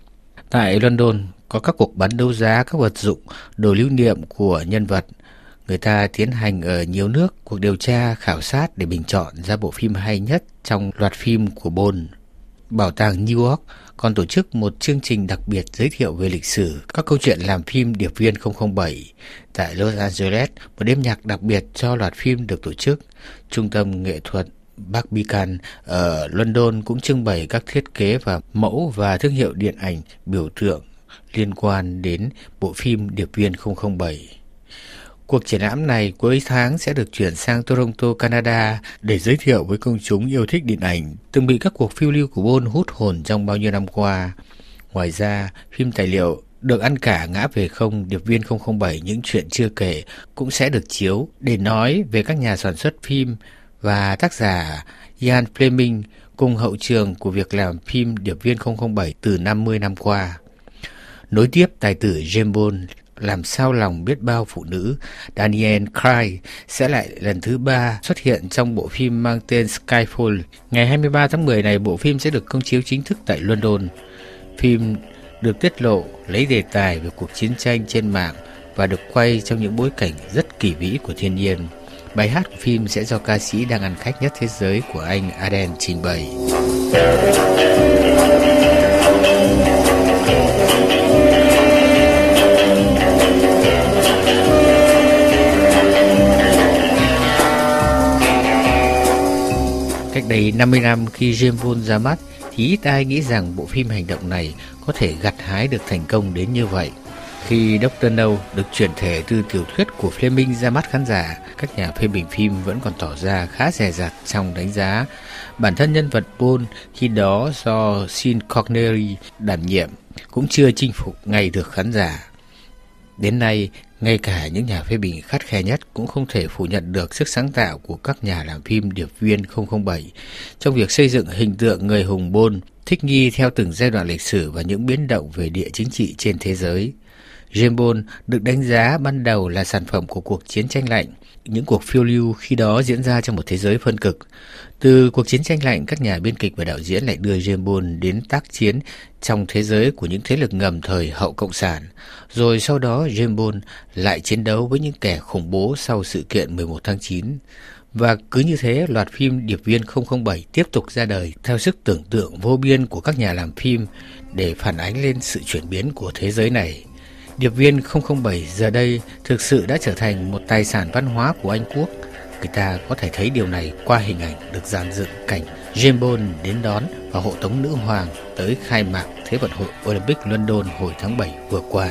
Tại London có các cuộc bán đấu giá các vật dụng, đồ lưu niệm của nhân vật. Người ta tiến hành ở nhiều nước cuộc điều tra khảo sát để bình chọn ra bộ phim hay nhất trong loạt phim của Bond. Bảo tàng New York còn tổ chức một chương trình đặc biệt giới thiệu về lịch sử các câu chuyện làm phim Điệp viên không không bảy. Tại Los Angeles, một đêm nhạc đặc biệt cho loạt phim được tổ chức. Trung tâm nghệ thuật Barbican ở London cũng trưng bày các thiết kế và mẫu và thương hiệu điện ảnh biểu tượng liên quan đến bộ phim Điệp viên không không bảy. Cuộc triển lãm này cuối tháng sẽ được chuyển sang Toronto, Canada để giới thiệu với công chúng yêu thích điện ảnh từng bị các cuộc phiêu lưu của Bond hút hồn trong bao nhiêu năm qua. Ngoài ra, phim tài liệu Được ăn cả ngã về không, Điệp viên không không bảy những chuyện chưa kể cũng sẽ được chiếu để nói về các nhà sản xuất phim và tác giả Ian Fleming cùng hậu trường của việc làm phim Điệp viên không không bảy từ năm mươi năm qua. Nối tiếp tài tử James Bond làm sao lòng biết bao phụ nữ, Daniel Craig sẽ lại lần thứ ba xuất hiện trong bộ phim mang tên Skyfall. Ngày hai mươi ba tháng mười này, bộ phim sẽ được công chiếu chính thức tại London. Phim được tiết lộ lấy đề tài về cuộc chiến tranh trên mạng và được quay trong những bối cảnh rất kỳ vĩ của thiên nhiên. Bài hát của phim sẽ do ca sĩ đang ăn khách nhất thế giới của Anh Adele trình bày. Cách đây năm mươi năm khi James Bond ra mắt thì ít ai nghĩ rằng bộ phim hành động này có thể gặt hái được thành công đến như vậy. Khi doctor No được chuyển thể từ tiểu thuyết của Fleming ra mắt khán giả, các nhà phê bình phim vẫn còn tỏ ra khá dè dặt trong đánh giá. Bản thân nhân vật Bond khi đó do Sean Connery đảm nhiệm cũng chưa chinh phục ngay được khán giả. Đến nay, ngay cả những nhà phê bình khắt khe nhất cũng không thể phủ nhận được sức sáng tạo của các nhà làm phim Điệp viên không không bảy trong việc xây dựng hình tượng người hùng Bond thích nghi theo từng giai đoạn lịch sử và những biến động về địa chính trị trên thế giới. James Bond được đánh giá ban đầu là sản phẩm của cuộc chiến tranh lạnh, những cuộc phiêu lưu khi đó diễn ra trong một thế giới phân cực. Từ cuộc chiến tranh lạnh, các nhà biên kịch và đạo diễn lại đưa James Bond đến tác chiến trong thế giới của những thế lực ngầm thời hậu Cộng sản. Rồi sau đó James Bond lại chiến đấu với những kẻ khủng bố sau sự kiện mười một tháng chín. Và cứ như thế, loạt phim Điệp viên không không bảy tiếp tục ra đời theo sức tưởng tượng vô biên của các nhà làm phim để phản ánh lên sự chuyển biến của thế giới này. Điệp viên không không bảy giờ đây thực sự đã trở thành một tài sản văn hóa của Anh Quốc. Người ta có thể thấy điều này qua hình ảnh được dàn dựng cảnh James Bond đến đón và hộ tống nữ hoàng tới khai mạc Thế vận hội Olympic London hồi tháng bảy vừa qua.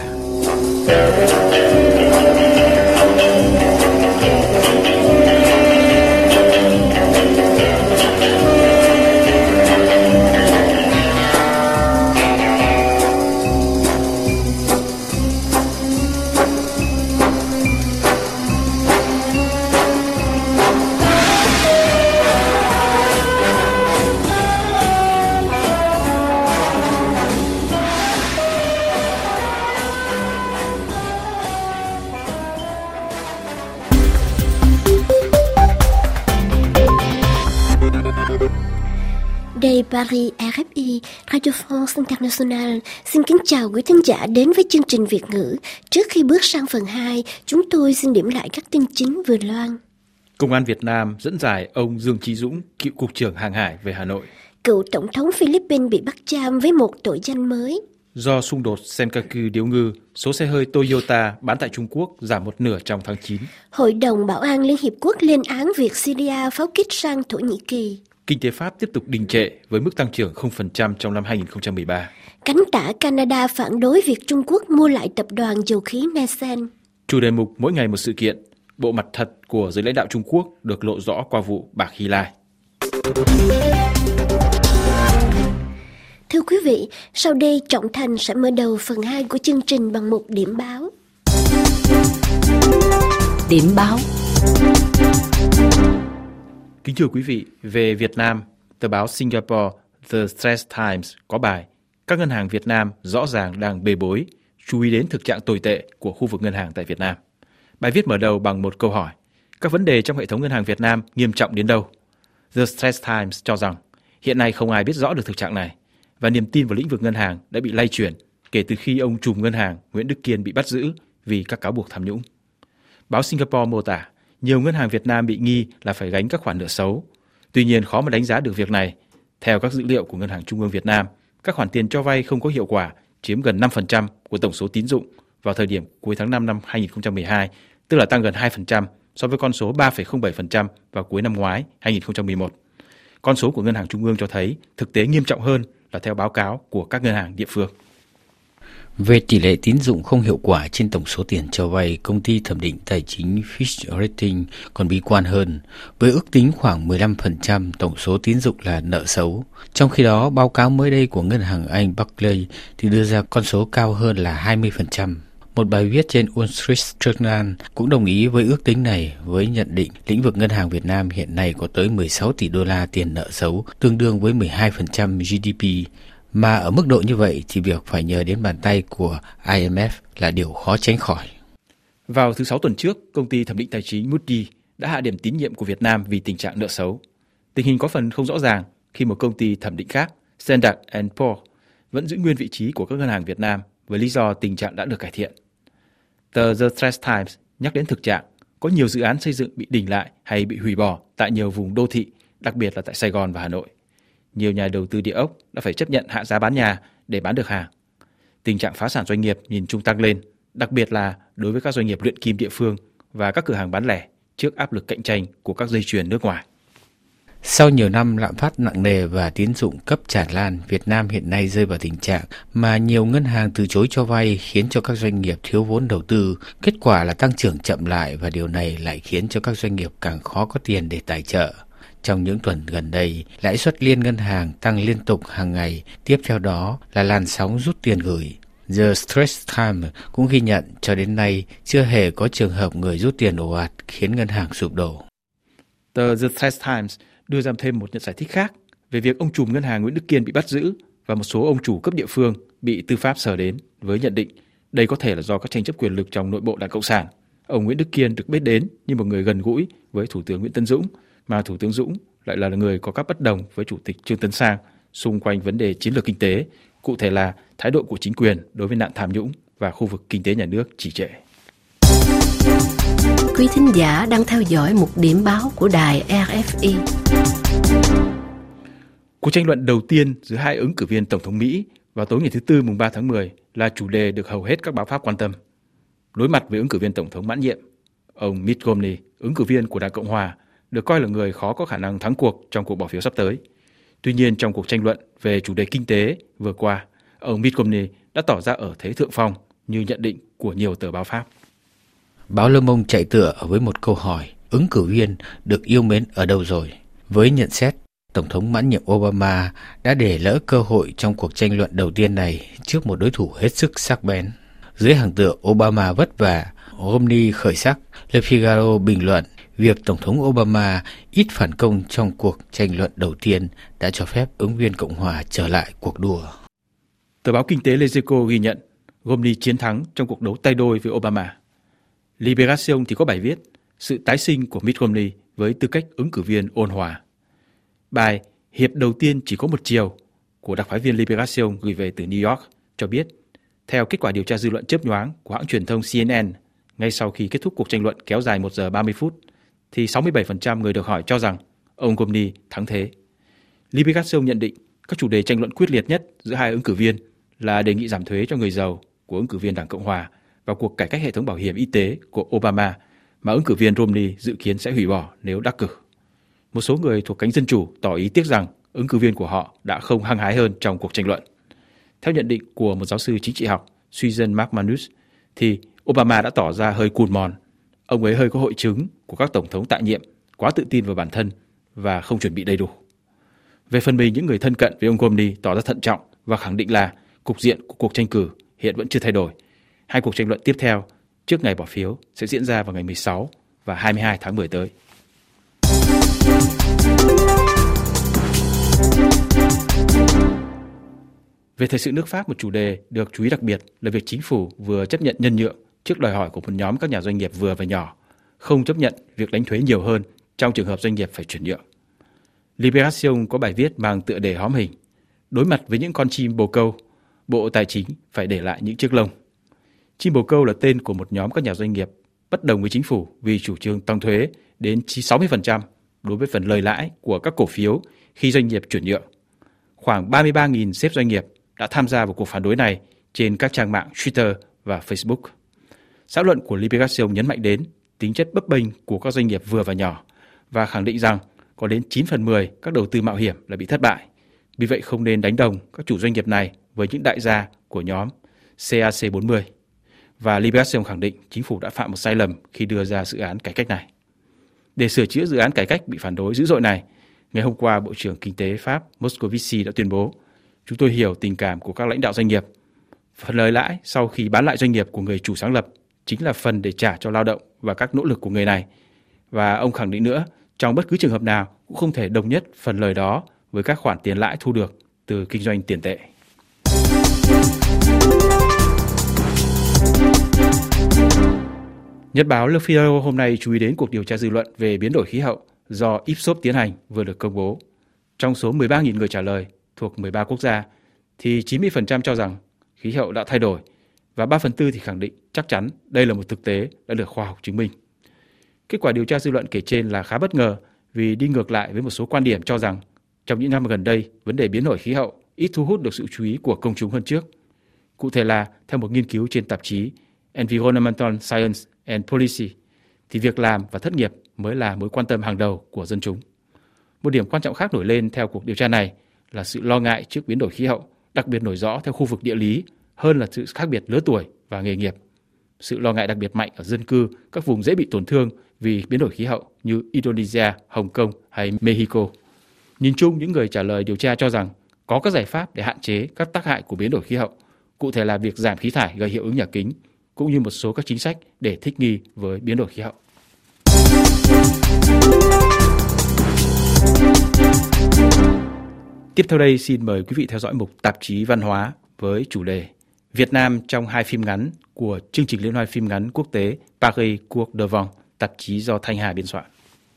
Đây Paris rờ ép i, Radio France International xin kính chào quý thính giả đến với chương trình Việt ngữ. Trước khi bước sang phần hai, chúng tôi xin điểm lại các tin chính vừa loan. Công an Việt Nam dẫn giải ông Dương Chí Dũng, cựu Cục trưởng Hàng hải về Hà Nội. Cựu Tổng thống Philippines bị bắt giam với một tội danh mới. Do xung đột Senkaku điếu ngư, số xe hơi Toyota bán tại Trung Quốc giảm một nửa trong tháng chín. Hội đồng Bảo an Liên Hiệp Quốc lên án việc Syria pháo kích sang Thổ Nhĩ Kỳ. Kinh tế Pháp tiếp tục đình trệ với mức tăng trưởng không phần trăm trong năm hai nghìn không trăm mười ba. Cánh tả Canada phản đối việc Trung Quốc mua lại tập đoàn dầu khí Nesen. Chủ đề mục Mỗi ngày một sự kiện, bộ mặt thật của giới lãnh đạo Trung Quốc được lộ rõ qua vụ Bạc Hy Lai. Thưa quý vị, sau đây Trọng Thành sẽ mở đầu phần hai của chương trình bằng một điểm báo. Điểm báo. Kính thưa quý vị, về Việt Nam, tờ báo Singapore The Straits Times có bài các ngân hàng Việt Nam rõ ràng đang bê bối, chú ý đến thực trạng tồi tệ của khu vực ngân hàng tại Việt Nam. Bài viết mở đầu bằng một câu hỏi, các vấn đề trong hệ thống ngân hàng Việt Nam nghiêm trọng đến đâu? The Straits Times cho rằng hiện nay không ai biết rõ được thực trạng này và niềm tin vào lĩnh vực ngân hàng đã bị lay chuyển kể từ khi ông trùm ngân hàng Nguyễn Đức Kiên bị bắt giữ vì các cáo buộc tham nhũng. Báo Singapore mô tả nhiều ngân hàng Việt Nam bị nghi là phải gánh các khoản nợ xấu. Tuy nhiên khó mà đánh giá được việc này. Theo các dữ liệu của Ngân hàng Trung ương Việt Nam, các khoản tiền cho vay không có hiệu quả chiếm gần năm phần trăm của tổng số tín dụng vào thời điểm cuối tháng năm năm hai nghìn không trăm mười hai, tức là tăng gần hai phần trăm so với con số ba phẩy không bảy phần trăm vào cuối năm ngoái hai nghìn không trăm mười một. Con số của Ngân hàng Trung ương cho thấy thực tế nghiêm trọng hơn là theo báo cáo của các ngân hàng địa phương. Về tỷ lệ tín dụng không hiệu quả trên tổng số tiền cho vay, công ty thẩm định tài chính Fitch Ratings còn bi quan hơn, với ước tính khoảng mười lăm phần trăm tổng số tín dụng là nợ xấu. Trong khi đó, báo cáo mới đây của ngân hàng Anh Barclays thì đưa ra con số cao hơn là hai mươi phần trăm. Một bài viết trên Wall Street Journal cũng đồng ý với ước tính này với nhận định lĩnh vực ngân hàng Việt Nam hiện nay có tới mười sáu tỷ đô la tiền nợ xấu, tương đương với mười hai phần trăm giê đê pê. Mà ở mức độ như vậy thì việc phải nhờ đến bàn tay của i em ép là điều khó tránh khỏi. Vào thứ Sáu tuần trước, công ty thẩm định tài chính Moody đã hạ điểm tín nhiệm của Việt Nam vì tình trạng nợ xấu. Tình hình có phần không rõ ràng khi một công ty thẩm định khác, Standard and Poor's, vẫn giữ nguyên vị trí của các ngân hàng Việt Nam với lý do tình trạng đã được cải thiện. Tờ The Straits Times nhắc đến thực trạng có nhiều dự án xây dựng bị đình lại hay bị hủy bỏ tại nhiều vùng đô thị, đặc biệt là tại Sài Gòn và Hà Nội. Nhiều nhà đầu tư địa ốc đã phải chấp nhận hạ giá bán nhà để bán được hàng. Tình trạng phá sản doanh nghiệp nhìn chung tăng lên, đặc biệt là đối với các doanh nghiệp luyện kim địa phương và các cửa hàng bán lẻ trước áp lực cạnh tranh của các dây chuyền nước ngoài. Sau nhiều năm lạm phát nặng nề và tín dụng cấp tràn lan, Việt Nam hiện nay rơi vào tình trạng mà nhiều ngân hàng từ chối cho vay khiến cho các doanh nghiệp thiếu vốn đầu tư. Kết quả là tăng trưởng chậm lại và điều này lại khiến cho các doanh nghiệp càng khó có tiền để tài trợ. Trong những tuần gần đây, lãi suất liên ngân hàng tăng liên tục hàng ngày, tiếp theo đó là làn sóng rút tiền gửi. The Straits Times cũng ghi nhận cho đến nay chưa hề có trường hợp người rút tiền ồ ạt khiến ngân hàng sụp đổ. Tờ The Straits Times đưa ra thêm một nhận giải thích khác về việc ông trùm ngân hàng Nguyễn Đức Kiên bị bắt giữ và một số ông chủ cấp địa phương bị tư pháp sờ đến với nhận định đây có thể là do các tranh chấp quyền lực trong nội bộ Đảng Cộng sản. Ông Nguyễn Đức Kiên được biết đến như một người gần gũi với Thủ tướng Nguyễn Tấn Dũng, mà Thủ tướng Dũng lại là người có các bất đồng với Chủ tịch Trương Tấn Sang xung quanh vấn đề chiến lược kinh tế, cụ thể là thái độ của chính quyền đối với nạn tham nhũng và khu vực kinh tế nhà nước trì trệ. Quý thính giả đang theo dõi một điểm báo của đài rờ ép i. Cuộc tranh luận đầu tiên giữa hai ứng cử viên Tổng thống Mỹ vào tối ngày thứ Tư mùng ba tháng mười là chủ đề được hầu hết các báo Pháp quan tâm. Đối mặt với ứng cử viên Tổng thống mãn nhiệm, ông Mitt Romney, ứng cử viên của Đảng Cộng Hòa, được coi là người khó có khả năng thắng cuộc trong cuộc bỏ phiếu sắp tới. Tuy nhiên, trong cuộc tranh luận về chủ đề kinh tế vừa qua, ông Mitt Romney đã tỏ ra ở thế thượng phong như nhận định của nhiều tờ báo Pháp. Báo Le Monde chạy tựa với một câu hỏi, ứng cử viên được yêu mến ở đâu rồi? Với nhận xét, Tổng thống mãn nhiệm Obama đã để lỡ cơ hội trong cuộc tranh luận đầu tiên này trước một đối thủ hết sức sắc bén. Dưới hàng tựa Obama vất vả, Romney khởi sắc, Le Figaro bình luận việc Tổng thống Obama ít phản công trong cuộc tranh luận đầu tiên đã cho phép ứng viên Cộng hòa trở lại cuộc đua. Tờ báo Kinh tế Les Echos ghi nhận Romney chiến thắng trong cuộc đấu tay đôi với Obama. Libération thì có bài viết sự tái sinh của Mitt Romney với tư cách ứng cử viên ôn hòa. Bài Hiệp đầu tiên chỉ có một chiều của đặc phái viên Libération gửi về từ New York cho biết, theo kết quả điều tra dư luận chớp nhoáng của hãng truyền thông C N N, ngay sau khi kết thúc cuộc tranh luận kéo dài một giờ ba mươi phút, thì sáu mươi bảy phần trăm người được hỏi cho rằng ông Romney thắng thế. Libération nhận định các chủ đề tranh luận quyết liệt nhất giữa hai ứng cử viên là đề nghị giảm thuế cho người giàu của ứng cử viên Đảng Cộng Hòa và cuộc cải cách hệ thống bảo hiểm y tế của Obama mà ứng cử viên Romney dự kiến sẽ hủy bỏ nếu đắc cử. Một số người thuộc cánh dân chủ tỏ ý tiếc rằng ứng cử viên của họ đã không hăng hái hơn trong cuộc tranh luận. Theo nhận định của một giáo sư chính trị học Susan McManus, thì Obama đã tỏ ra hơi cùn mòn. Ông ấy hơi có hội chứng của các tổng thống tại nhiệm, quá tự tin vào bản thân và không chuẩn bị đầy đủ. Về phần mình, những người thân cận với ông Romney tỏ ra thận trọng và khẳng định là cục diện của cuộc tranh cử hiện vẫn chưa thay đổi. Hai cuộc tranh luận tiếp theo trước ngày bỏ phiếu sẽ diễn ra vào ngày mười sáu và hai mươi hai tháng mười tới. Về thời sự nước Pháp, một chủ đề được chú ý đặc biệt là việc chính phủ vừa chấp nhận nhân nhượng trước đòi hỏi của một nhóm các nhà doanh nghiệp vừa và nhỏ, không chấp nhận việc đánh thuế nhiều hơn trong trường hợp doanh nghiệp phải chuyển nhượng. Libération có bài viết mang tựa đề hóm hình: đối mặt với những con chim bồ câu, Bộ Tài chính phải để lại những chiếc lông. Chim bồ câu là tên của một nhóm các nhà doanh nghiệp bất đồng với chính phủ vì chủ trương tăng thuế đến sáu mươi phần trăm đối với phần lời lãi của các cổ phiếu khi doanh nghiệp chuyển nhượng. Khoảng ba mươi ba nghìn sếp doanh nghiệp đã tham gia vào cuộc phản đối này trên các trang mạng Twitter và Facebook. Xã luận của Libération nhấn mạnh đến tính chất bấp bênh của các doanh nghiệp vừa và nhỏ và khẳng định rằng có đến chín phần mười các đầu tư mạo hiểm là bị thất bại. Vì vậy không nên đánh đồng các chủ doanh nghiệp này với những đại gia của nhóm C A C bốn mươi. Và Libération khẳng định chính phủ đã phạm một sai lầm khi đưa ra dự án cải cách này. Để sửa chữa dự án cải cách bị phản đối dữ dội này, ngày hôm qua Bộ trưởng Kinh tế Pháp Moscovici đã tuyên bố: chúng tôi hiểu tình cảm của các lãnh đạo doanh nghiệp. Phần lời lãi sau khi bán lại doanh nghiệp của người chủ sáng lập chính là phần để trả cho lao động và các nỗ lực của người này. Và ông khẳng định nữa, trong bất cứ trường hợp nào cũng không thể đồng nhất phần lời đó với các khoản tiền lãi thu được từ kinh doanh tiền tệ. Nhật báo Le Figaro hôm nay chú ý đến cuộc điều tra dư luận về biến đổi khí hậu do Ipsos tiến hành vừa được công bố. Trong số mười ba nghìn người trả lời thuộc mười ba quốc gia, thì chín mươi phần trăm cho rằng khí hậu đã thay đổi và ba phần tư thì khẳng định chắc chắn đây là một thực tế đã được khoa học chứng minh. Kết quả điều tra dư luận kể trên là khá bất ngờ vì đi ngược lại với một số quan điểm cho rằng trong những năm gần đây, vấn đề biến đổi khí hậu ít thu hút được sự chú ý của công chúng hơn trước. Cụ thể là, theo một nghiên cứu trên tạp chí Environmental Science and Policy, thì việc làm và thất nghiệp mới là mối quan tâm hàng đầu của dân chúng. Một điểm quan trọng khác nổi lên theo cuộc điều tra này là sự lo ngại trước biến đổi khí hậu, đặc biệt nổi rõ theo khu vực địa lý hơn là sự khác biệt lứa tuổi và nghề nghiệp. Sự lo ngại đặc biệt mạnh ở dân cư các vùng dễ bị tổn thương vì biến đổi khí hậu như Indonesia, Hồng Kông hay Mexico. Nhìn chung, những người trả lời điều tra cho rằng có các giải pháp để hạn chế các tác hại của biến đổi khí hậu, cụ thể là việc giảm khí thải gây hiệu ứng nhà kính, cũng như một số các chính sách để thích nghi với biến đổi khí hậu. Tiếp theo đây, xin mời quý vị theo dõi mục tạp chí văn hóa với chủ đề Việt Nam trong hai phim ngắn của chương trình liên hoan phim ngắn quốc tế Paris Cours Devant, tạp chí do Thanh Hà biên soạn.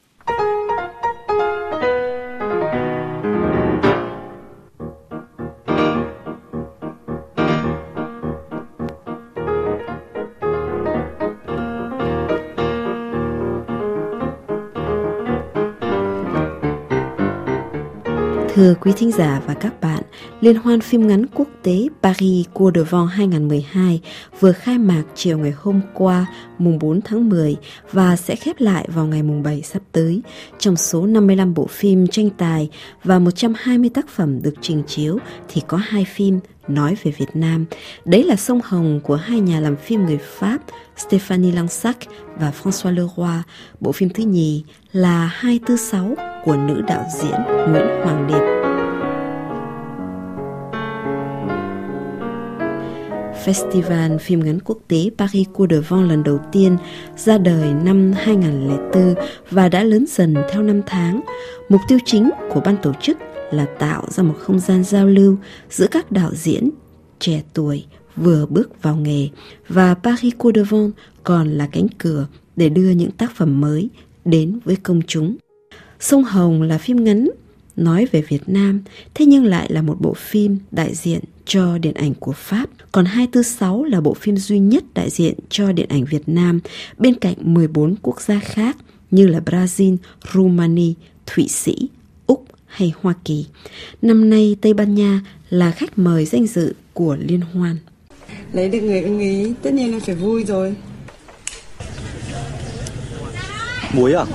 Thưa quý thính giả và các bạn, Liên hoan phim ngắn quốc tế Paris Cours Devant hai không một hai vừa khai mạc chiều ngày hôm qua, mùng bốn tháng mười, và sẽ khép lại vào ngày mùng bảy sắp tới. Trong số năm mươi lăm bộ phim tranh tài và một trăm hai mươi tác phẩm được trình chiếu thì có hai phim nói về Việt Nam. Đấy là Sông Hồng của hai nhà làm phim người Pháp Stéphanie Lansac và François Leroy. Bộ phim thứ nhì là hai tư sáu của nữ đạo diễn Nguyễn Hoàng Điệp. Festival phim ngắn quốc tế Paris Cours Devant lần đầu tiên ra đời năm hai không không bốn và đã lớn dần theo năm tháng. Mục tiêu chính của ban tổ chức là tạo ra một không gian giao lưu giữa các đạo diễn trẻ tuổi vừa bước vào nghề, và Paris Cours Devant còn là cánh cửa để đưa những tác phẩm mới đến với công chúng. Sông Hồng là phim ngắn nói về Việt Nam, thế nhưng lại là một bộ phim đại diện cho điện ảnh của Pháp. Còn hai tư sáu là bộ phim duy nhất đại diện cho điện ảnh Việt Nam bên cạnh mười bốn quốc gia khác như là Brazil, Romania, Thụy Sĩ, Úc hay Hoa Kỳ. Năm nay Tây Ban Nha là khách mời danh dự của liên hoan. Lấy được người ưng ý tất nhiên là phải vui rồi. Muối à?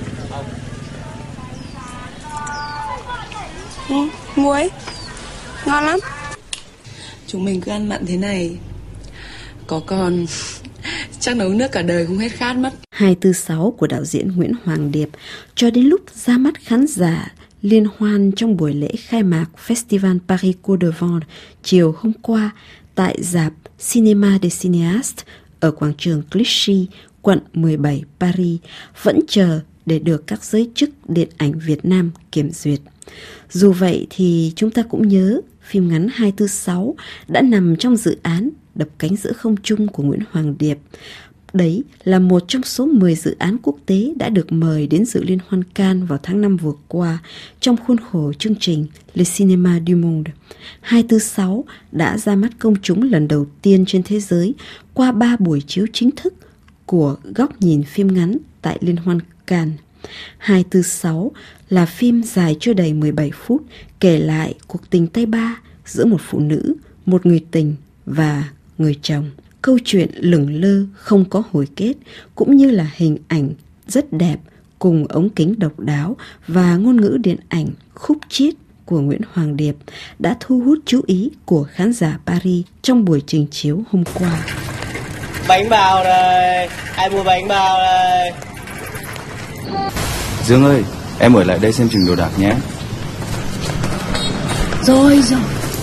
Ừ, muối. Ngon lắm. Chúng mình cứ ăn mặn thế này, có còn chắc nấu nước cả đời không hết khát mất. hai tư sáu của đạo diễn Nguyễn Hoàng Điệp cho đến lúc ra mắt khán giả liên hoan trong buổi lễ khai mạc Festival Paris Cours de Vent chiều hôm qua tại rạp Cinema des Cinéastes ở quảng trường Clichy, quận mười bảy, Paris, vẫn chờ để được các giới chức điện ảnh Việt Nam kiểm duyệt. Dù vậy thì chúng ta cũng nhớ phim ngắn hai tư sáu đã nằm trong dự án Đập cánh giữa không trung của Nguyễn Hoàng Điệp. Đấy là một trong số mười dự án quốc tế đã được mời đến dự liên hoan Cannes vào tháng năm vừa qua trong khuôn khổ chương trình Le Cinéma du Monde. hai tư sáu đã ra mắt công chúng lần đầu tiên trên thế giới qua ba buổi chiếu chính thức của góc nhìn phim ngắn tại liên hoan Cannes. hai tư sáu là phim dài chưa đầy mười bảy phút kể lại cuộc tình tay ba giữa một phụ nữ, một người tình và người chồng. Câu chuyện lửng lơ không có hồi kết cũng như là hình ảnh rất đẹp cùng ống kính độc đáo và ngôn ngữ điện ảnh khúc chiết của Nguyễn Hoàng Điệp đã thu hút chú ý của khán giả Paris trong buổi trình chiếu hôm qua. Bánh bao đây, ai mua bánh bao đây? Dương ơi, em ở lại đây xem chừng đồ đạc nhé. Rồi rồi.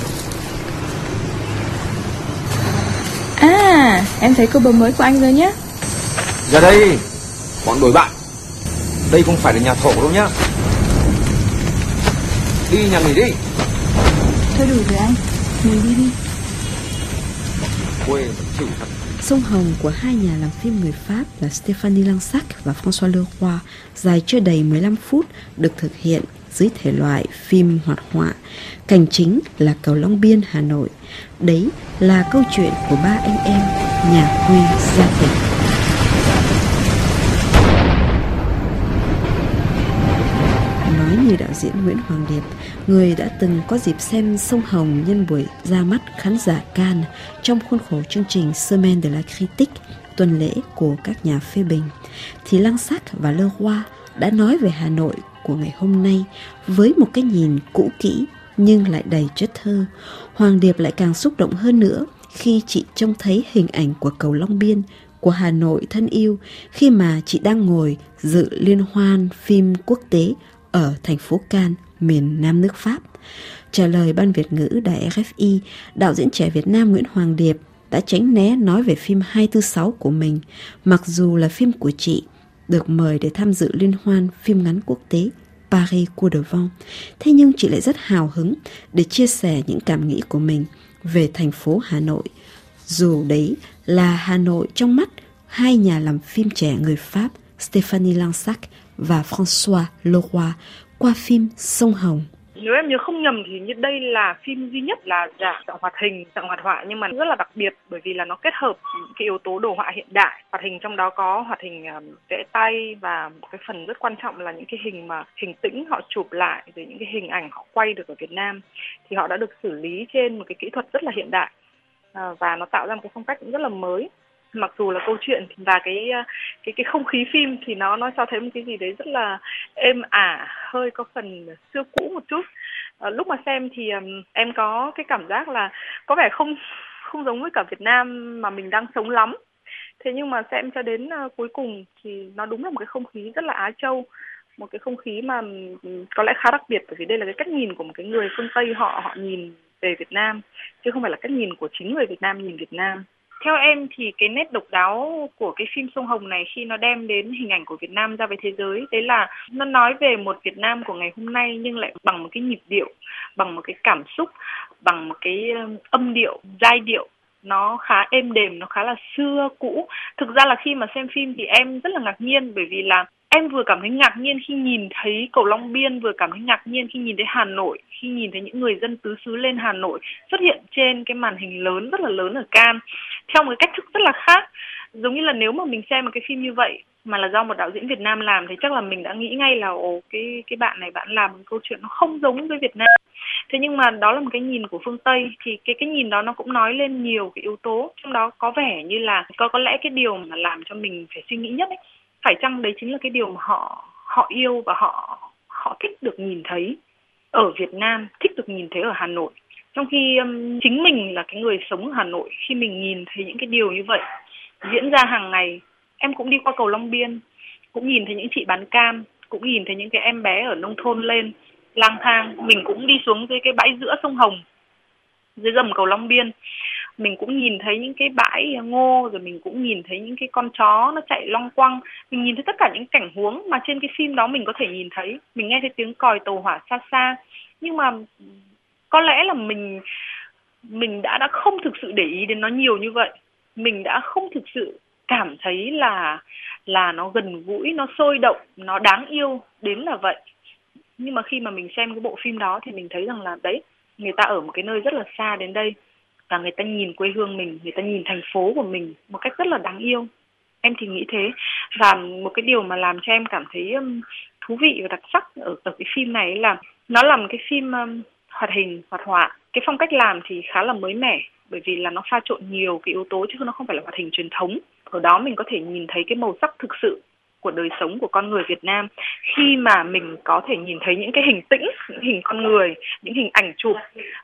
À, em thấy cô bồ mới của anh rồi nhé. Ra đây, bọn đổi bạn. Đây không phải là nhà thổ đâu nhá. Đi nhà nghỉ đi. Thôi đủ rồi anh, mình đi đi. Quê chịu thật. Sông Hồng của hai nhà làm phim người Pháp là Stéphanie Lansac và François Leroy dài chưa đầy mười lăm phút được thực hiện dưới thể loại phim hoạt họa. Cảnh chính là cầu Long Biên, Hà Nội. Đấy là câu chuyện của ba anh em nhà quê gia tỉnh. Nói như đạo diễn Nguyễn Hoàng Điệp, người đã từng có dịp xem Sông Hồng nhân buổi ra mắt khán giả Cannes trong khuôn khổ chương trình Semaine de la Critique, tuần lễ của các nhà phê bình, thì Lansac và Leroy đã nói về Hà Nội của ngày hôm nay với một cái nhìn cũ kỹ nhưng lại đầy chất thơ. Hoàng Điệp lại càng xúc động hơn nữa khi chị trông thấy hình ảnh của cầu Long Biên, của Hà Nội thân yêu, khi mà chị đang ngồi dự liên hoan phim quốc tế ở thành phố Cannes, miền Nam nước Pháp. Trả lời Ban Việt ngữ Đài R F I, đạo diễn trẻ Việt Nam Nguyễn Hoàng Điệp đã tránh né nói về phim hai tư sáu của mình, mặc dù là phim của chị, được mời để tham dự liên hoan phim ngắn quốc tế Paris Cours de Vent. Thế nhưng chị lại rất hào hứng để chia sẻ những cảm nghĩ của mình về thành phố Hà Nội. Dù đấy là Hà Nội trong mắt hai nhà làm phim trẻ người Pháp Stéphanie Lansac và François Leroy qua phim Sông Hồng. Nếu em nhớ không nhầm thì như đây là phim duy nhất là dạng dạng hoạt hình, dạng hoạt họa, nhưng mà rất là đặc biệt bởi vì là nó kết hợp cái yếu tố đồ họa hiện đại. Hoạt hình trong đó có hoạt hình vẽ tay và một cái phần rất quan trọng là những cái hình mà hình tĩnh họ chụp lại, rồi những cái hình ảnh họ quay được ở Việt Nam thì họ đã được xử lý trên một cái kỹ thuật rất là hiện đại, và nó tạo ra một cái phong cách cũng rất là mới. Mặc dù là câu chuyện và cái cái cái không khí phim thì nó nó cho thấy một cái gì đấy rất là êm ả, hơi có phần xưa cũ một chút. À, lúc mà xem thì um, em có cái cảm giác là có vẻ không không giống với cả Việt Nam mà mình đang sống lắm. Thế nhưng mà xem cho đến uh, cuối cùng thì nó đúng là một cái không khí rất là Á Châu, một cái không khí mà um, có lẽ khá đặc biệt, bởi vì đây là cái cách nhìn của một cái người phương Tây họ họ nhìn về Việt Nam, chứ không phải là cách nhìn của chính người Việt Nam nhìn Việt Nam. Theo em thì cái nét độc đáo của cái phim Sông Hồng này khi nó đem đến hình ảnh của Việt Nam ra với thế giới, đấy là nó nói về một Việt Nam của ngày hôm nay nhưng lại bằng một cái nhịp điệu, bằng một cái cảm xúc, bằng một cái âm điệu, giai điệu nó khá êm đềm, nó khá là xưa cũ. Thực ra là khi mà xem phim thì em rất là ngạc nhiên, bởi vì là Em vừa cảm thấy ngạc nhiên khi nhìn thấy cầu Long Biên, vừa cảm thấy ngạc nhiên khi nhìn thấy Hà Nội, khi nhìn thấy những người dân tứ xứ lên Hà Nội xuất hiện trên cái màn hình lớn, rất là lớn ở Cannes, theo một cái cách thức rất là khác. Giống như là nếu mà mình xem một cái phim như vậy mà là do một đạo diễn Việt Nam làm thì chắc là mình đã nghĩ ngay là ồ cái cái bạn này bạn làm một câu chuyện nó không giống với Việt Nam. Thế nhưng mà đó là một cái nhìn của phương Tây, thì cái cái nhìn đó nó cũng nói lên nhiều cái yếu tố, trong đó có vẻ như là có có lẽ cái điều mà làm cho mình phải suy nghĩ nhất ấy, phải chăng đấy chính là cái điều mà họ họ yêu và họ họ thích được nhìn thấy ở Việt Nam, thích được nhìn thấy ở Hà Nội. Trong khi um, chính mình là cái người sống ở Hà Nội, khi mình nhìn thấy những cái điều như vậy diễn ra hàng ngày, em cũng đi qua cầu Long Biên, cũng nhìn thấy những chị bán cam, cũng nhìn thấy những cái em bé ở nông thôn lên lang thang, mình cũng đi xuống dưới cái bãi giữa sông Hồng, dưới gầm cầu Long Biên, mình cũng nhìn thấy những cái bãi ngô, rồi mình cũng nhìn thấy những cái con chó nó chạy loanh quanh, mình nhìn thấy tất cả những cảnh huống mà trên cái phim đó mình có thể nhìn thấy, mình nghe thấy tiếng còi tàu hỏa xa xa, nhưng mà có lẽ là mình mình đã đã không thực sự để ý đến nó nhiều như vậy, mình đã không thực sự cảm thấy là là nó gần gũi, nó sôi động, nó đáng yêu đến là vậy. Nhưng mà khi mà mình xem cái bộ phim đó thì mình thấy rằng là đấy, người ta ở một cái nơi rất là xa đến đây và người ta nhìn quê hương mình, người ta nhìn thành phố của mình một cách rất là đáng yêu. Em thì nghĩ thế. Và một cái điều mà làm cho em cảm thấy um, thú vị và đặc sắc ở, ở cái phim này là nó là một cái phim um, hoạt hình, hoạt họa. Cái phong cách làm thì khá là mới mẻ, bởi vì là nó pha trộn nhiều cái yếu tố chứ nó không phải là hoạt hình truyền thống. Ở đó mình có thể nhìn thấy cái màu sắc thực sự của đời sống của con người Việt Nam, khi mà mình có thể nhìn thấy những cái hình tĩnh, những hình con người, những hình ảnh chụp uh,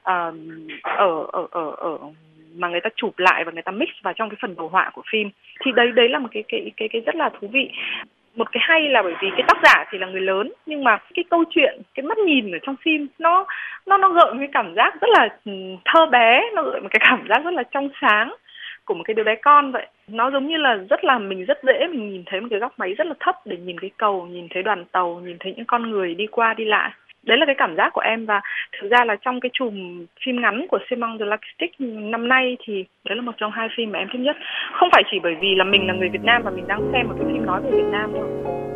ở ở ở ở mà người ta chụp lại và người ta mix vào trong cái phần đồ họa của phim. Thì đấy đấy là một cái cái cái cái rất là thú vị. Một cái hay là bởi vì cái tác giả thì là người lớn, nhưng mà cái câu chuyện, cái mắt nhìn ở trong phim nó nó nó gợi một cái cảm giác rất là thơ bé, nó gợi một cái cảm giác rất là trong sáng của một cái đứa bé con vậy. Nó giống như là rất là mình rất dễ mình nhìn thấy một cái góc máy rất là thấp để nhìn cái cầu, nhìn thấy đoàn tàu, nhìn thấy những con người đi qua đi lại. Đấy là cái cảm giác của em. Và thực ra là trong cái chùm phim ngắn của Simon de l'Artistique năm nay thì đấy là một trong hai phim mà em thích nhất. Không phải chỉ bởi vì là mình là người Việt Nam và mình đang xem một cái phim nói về Việt Nam đâu.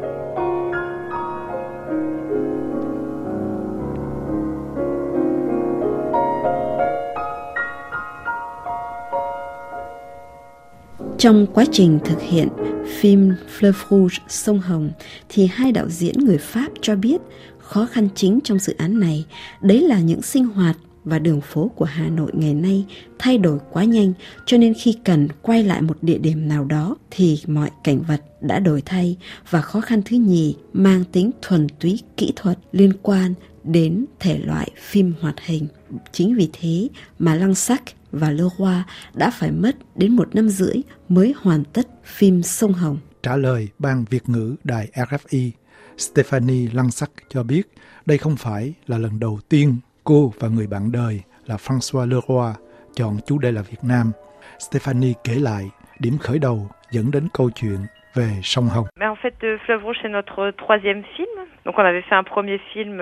Trong quá trình thực hiện phim Fleuve Rouge, Sông Hồng, thì hai đạo diễn người Pháp cho biết khó khăn chính trong dự án này đấy là những sinh hoạt và đường phố của Hà Nội ngày nay thay đổi quá nhanh, cho nên khi cần quay lại một địa điểm nào đó thì mọi cảnh vật đã đổi thay. Và khó khăn thứ nhì mang tính thuần túy kỹ thuật liên quan đến thể loại phim hoạt hình. Chính vì thế mà Lansac và Leroy đã phải mất đến một năm rưỡi mới hoàn tất phim Sông Hồng. Trả lời Ban Việt ngữ đài rờ ép i, Stephanie Lansac cho biết đây không phải là lần đầu tiên cô và người bạn đời là François Leroy chọn chủ đề là Việt Nam. Stephanie kể lại điểm khởi đầu dẫn đến câu chuyện về Sông Hồng. En fait, Fleuve Rouge c'est notre troisième film. Donc on avait fait un premier film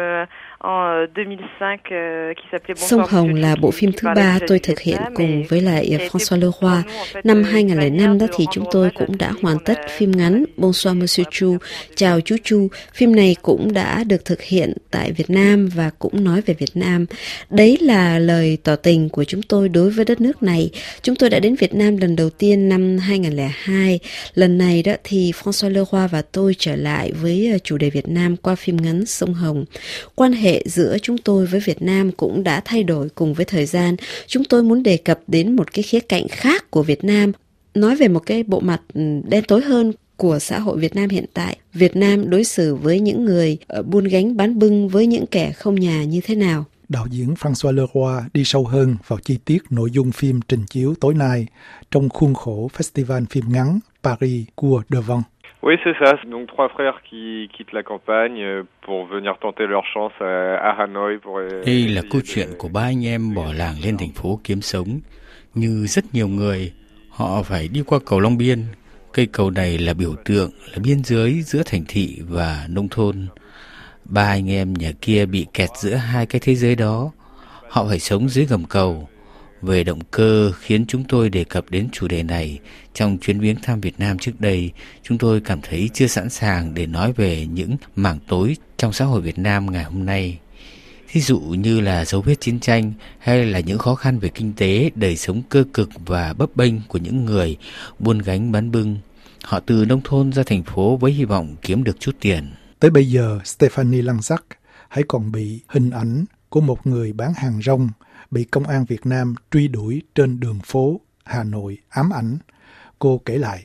en deux mille cinq qui s'appelait Sông Hồng là bộ phim thứ ba tôi thực hiện cùng với lại François Leroy. Năm hai không không năm đó thì chúng tôi cũng đã hoàn tất phim ngắn Bonsoir Monsieur Chu, chào chú Chu. Phim này cũng đã được thực hiện tại Việt Nam và cũng nói về Việt Nam. Đấy là lời tỏ tình của chúng tôi đối với đất nước này. Chúng tôi đã đến Việt Nam lần đầu tiên năm hai không không hai. Lần này đó thì François Leroy và tôi trở lại với chủ đề Việt Nam qua phim ngắn Sông Hồng. Quan hệ giữa chúng tôi với Việt Nam cũng đã thay đổi cùng với thời gian. Chúng tôi muốn đề cập đến một cái khía cạnh khác của Việt Nam, nói về một cái bộ mặt đen tối hơn của xã hội Việt Nam hiện tại. Việt Nam đối xử với những người buôn gánh bán bưng, với những kẻ không nhà như thế nào. Đạo diễn François Leroy đi sâu hơn vào chi tiết nội dung phim trình chiếu tối nay trong khuôn khổ Festival phim ngắn Paris Cours Devant. Oui, c'est ça. Donc trois frères qui quittent la campagne pour venir tenter leur chance à, à Hanoi pour. Đây là câu chuyện của ba anh em bỏ làng lên thành phố kiếm sống. Như rất nhiều người, họ phải đi qua cầu Long Biên. Cây cầu này là biểu tượng, là biên giới giữa thành thị và nông thôn. Ba anh em nhà kia bị kẹt giữa hai cái thế giới đó. Họ phải sống dưới gầm cầu. Về động cơ khiến chúng tôi đề cập đến chủ đề này trong chuyến viếng thăm Việt Nam trước đây, chúng tôi cảm thấy chưa sẵn sàng để nói về những mảng tối trong xã hội Việt Nam ngày hôm nay. Thí dụ như là dấu vết chiến tranh hay là những khó khăn về kinh tế, đời sống cơ cực và bấp bênh của những người buôn gánh bán bưng. Họ từ nông thôn ra thành phố với hy vọng kiếm được chút tiền. Tới bây giờ, Stephanie Lansac hãy còn bị hình ảnh của một người bán hàng rong bị công an Việt Nam truy đuổi trên đường phố Hà Nội ám ảnh. Cô kể lại.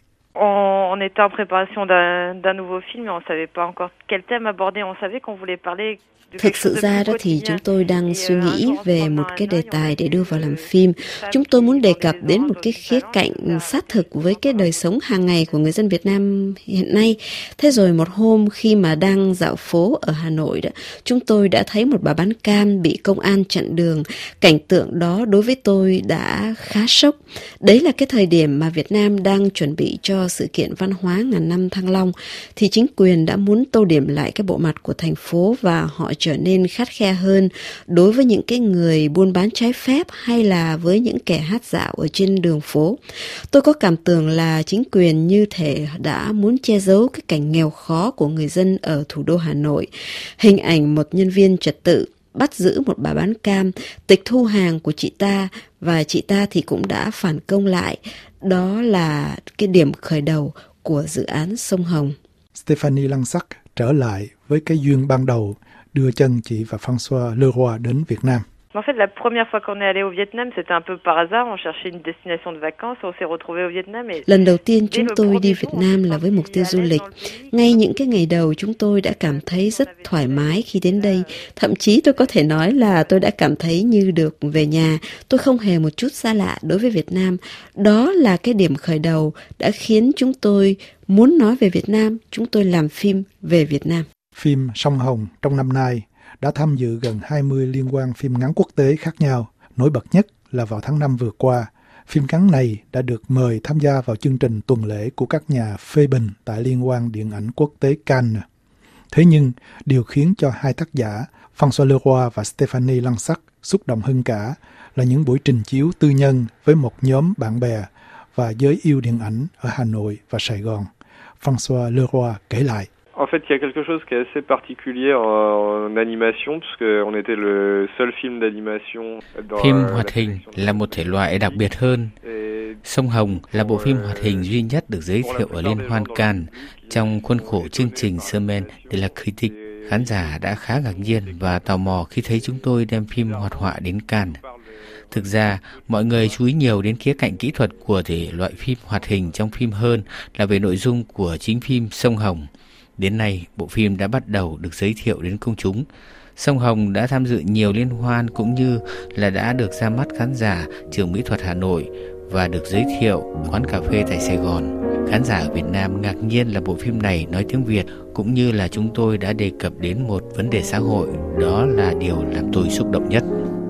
On était en préparation d'un, d'un nouveau film, mais on savait pas encore quel thème aborder. On savait qu'on voulait parler. Thực sự ra đó thì chúng tôi đang suy nghĩ về một cái đề tài để đưa vào làm phim. Chúng tôi muốn đề cập đến một cái khía cạnh sát thực với cái đời sống hàng ngày của người dân Việt Nam hiện nay. Thế rồi một hôm khi mà đang dạo phố ở Hà Nội đó, chúng tôi đã thấy một bà bán cam bị công an chặn đường. Cảnh tượng đó đối với tôi đã khá sốc. Đấy là cái thời điểm mà Việt Nam đang chuẩn bị cho sự kiện văn hóa ngàn năm Thăng Long. Thì chính quyền đã muốn tô điểm lại cái bộ mặt của thành phố và họ trở nên khắt khe hơn đối với những cái người buôn bán trái phép hay là với những kẻ hát dạo ở trên đường phố. Tôi có cảm tưởng là chính quyền như thể đã muốn che giấu cái cảnh nghèo khó của người dân ở thủ đô Hà Nội. Hình ảnh một nhân viên trật tự bắt giữ một bà bán cam, tịch thu hàng của chị ta và chị ta thì cũng đã phản công lại. Đó là cái điểm khởi đầu của dự án Sông Hồng. Stephanie Lansac trở lại với cái duyên ban đầu đưa chân chị và François Leroy đến Việt Nam. En fait, la première fois qu'on est allé au Vietnam, c'était un peu par hasard. On cherchait une destination de vacances, on s'est retrouvés au Vietnam. Et lần đầu tiên chúng tôi đi Việt Nam là với mục tiêu du lịch. Ngay những cái ngày đầu chúng tôi đã cảm thấy rất thoải mái khi đến đây. Thậm chí tôi có thể nói là tôi đã cảm thấy như được về nhà. Tôi không hề một chút xa lạ đối với Việt Nam. Đó là cái điểm khởi đầu đã khiến chúng tôi muốn nói về Việt Nam. Chúng tôi làm phim về Việt Nam. Phim Sông Hồng trong năm nay đã tham dự gần hai mươi liên hoan phim ngắn quốc tế khác nhau. Nổi bật nhất là vào tháng năm vừa qua, phim ngắn này đã được mời tham gia vào chương trình tuần lễ của các nhà phê bình tại Liên hoan Điện ảnh Quốc tế Cannes. Thế nhưng, điều khiến cho hai tác giả François Leroy và Stephanie Lansac xúc động hơn cả là những buổi trình chiếu tư nhân với một nhóm bạn bè và giới yêu điện ảnh ở Hà Nội và Sài Gòn. François Leroy kể lại. En fait, il y a quelque chose qui est assez particulier en, en animation, puisque on était le seul film d'animation dans Phim hoạt hình là một thể loại đặc biệt hơn. Sông Hồng là bộ phim hoạt hình duy nhất được giới thiệu ở Liên hoan Cannes trong khuôn khổ chương trình Semaine de la Critique. Khán giả đã khá ngạc nhiên và tò mò khi thấy chúng tôi đem phim hoạt họa đến Cannes. Thực ra, mọi người chú ý nhiều đến khía cạnh kỹ thuật của thể loại phim hoạt hình trong phim hơn là về nội dung của chính phim Sông Hồng. Đến nay, bộ phim đã bắt đầu được giới thiệu đến công chúng. Sông Hồng đã tham dự nhiều liên hoan cũng như là đã được ra mắt khán giả trường mỹ thuật Hà Nội và được giới thiệu quán cà phê tại Sài Gòn. Khán giả ở Việt Nam ngạc nhiên là bộ phim này nói tiếng Việt, cũng như là chúng tôi đã đề cập đến một vấn đề xã hội. Đó là điều làm tôi xúc động nhất.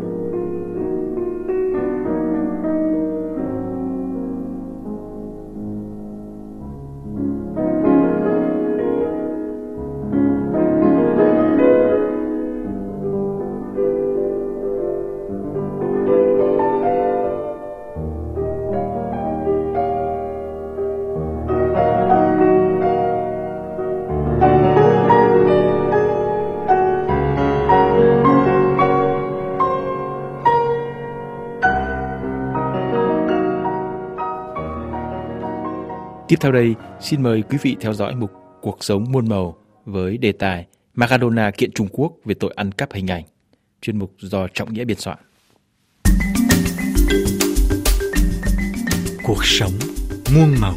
Tiếp theo đây, xin mời quý vị theo dõi mục Cuộc sống muôn màu với đề tài Maradona kiện Trung Quốc về tội ăn cắp hình ảnh, chuyên mục do Trọng Nghĩa biên soạn. Cuộc sống muôn màu.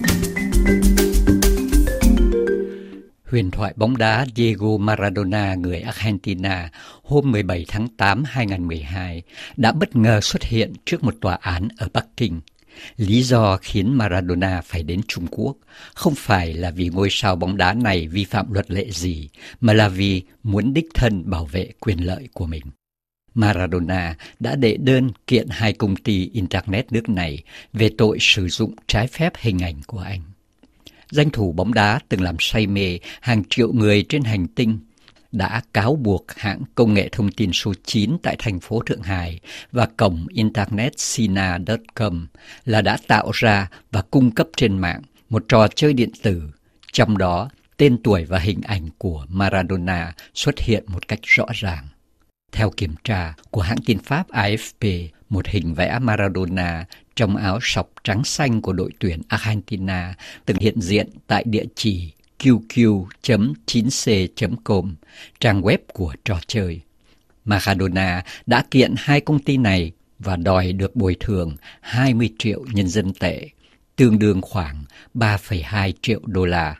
Huyền thoại bóng đá Diego Maradona người Argentina hôm mười bảy tháng tám năm hai nghìn không trăm mười hai đã bất ngờ xuất hiện trước một tòa án ở Bắc Kinh. Lý do khiến Maradona phải đến Trung Quốc không phải là vì ngôi sao bóng đá này vi phạm luật lệ gì, mà là vì muốn đích thân bảo vệ quyền lợi của mình. Maradona đã đệ đơn kiện hai công ty Internet nước này về tội sử dụng trái phép hình ảnh của anh. Danh thủ bóng đá từng làm say mê hàng triệu người trên hành tinh. đã cáo buộc hãng công nghệ thông tin số chín tại thành phố Thượng Hải và cổng internet sina chấm com là đã tạo ra và cung cấp trên mạng một trò chơi điện tử, trong đó tên tuổi và hình ảnh của Maradona xuất hiện một cách rõ ràng. Theo kiểm tra của hãng tin Pháp A F P, một hình vẽ Maradona trong áo sọc trắng xanh của đội tuyển Argentina từng hiện diện tại địa chỉ q q chấm chín c chấm com, trang web của trò chơi. Maradona đã kiện hai công ty này và đòi được bồi thường hai mươi triệu nhân dân tệ, tương đương khoảng ba phẩy hai triệu đô la.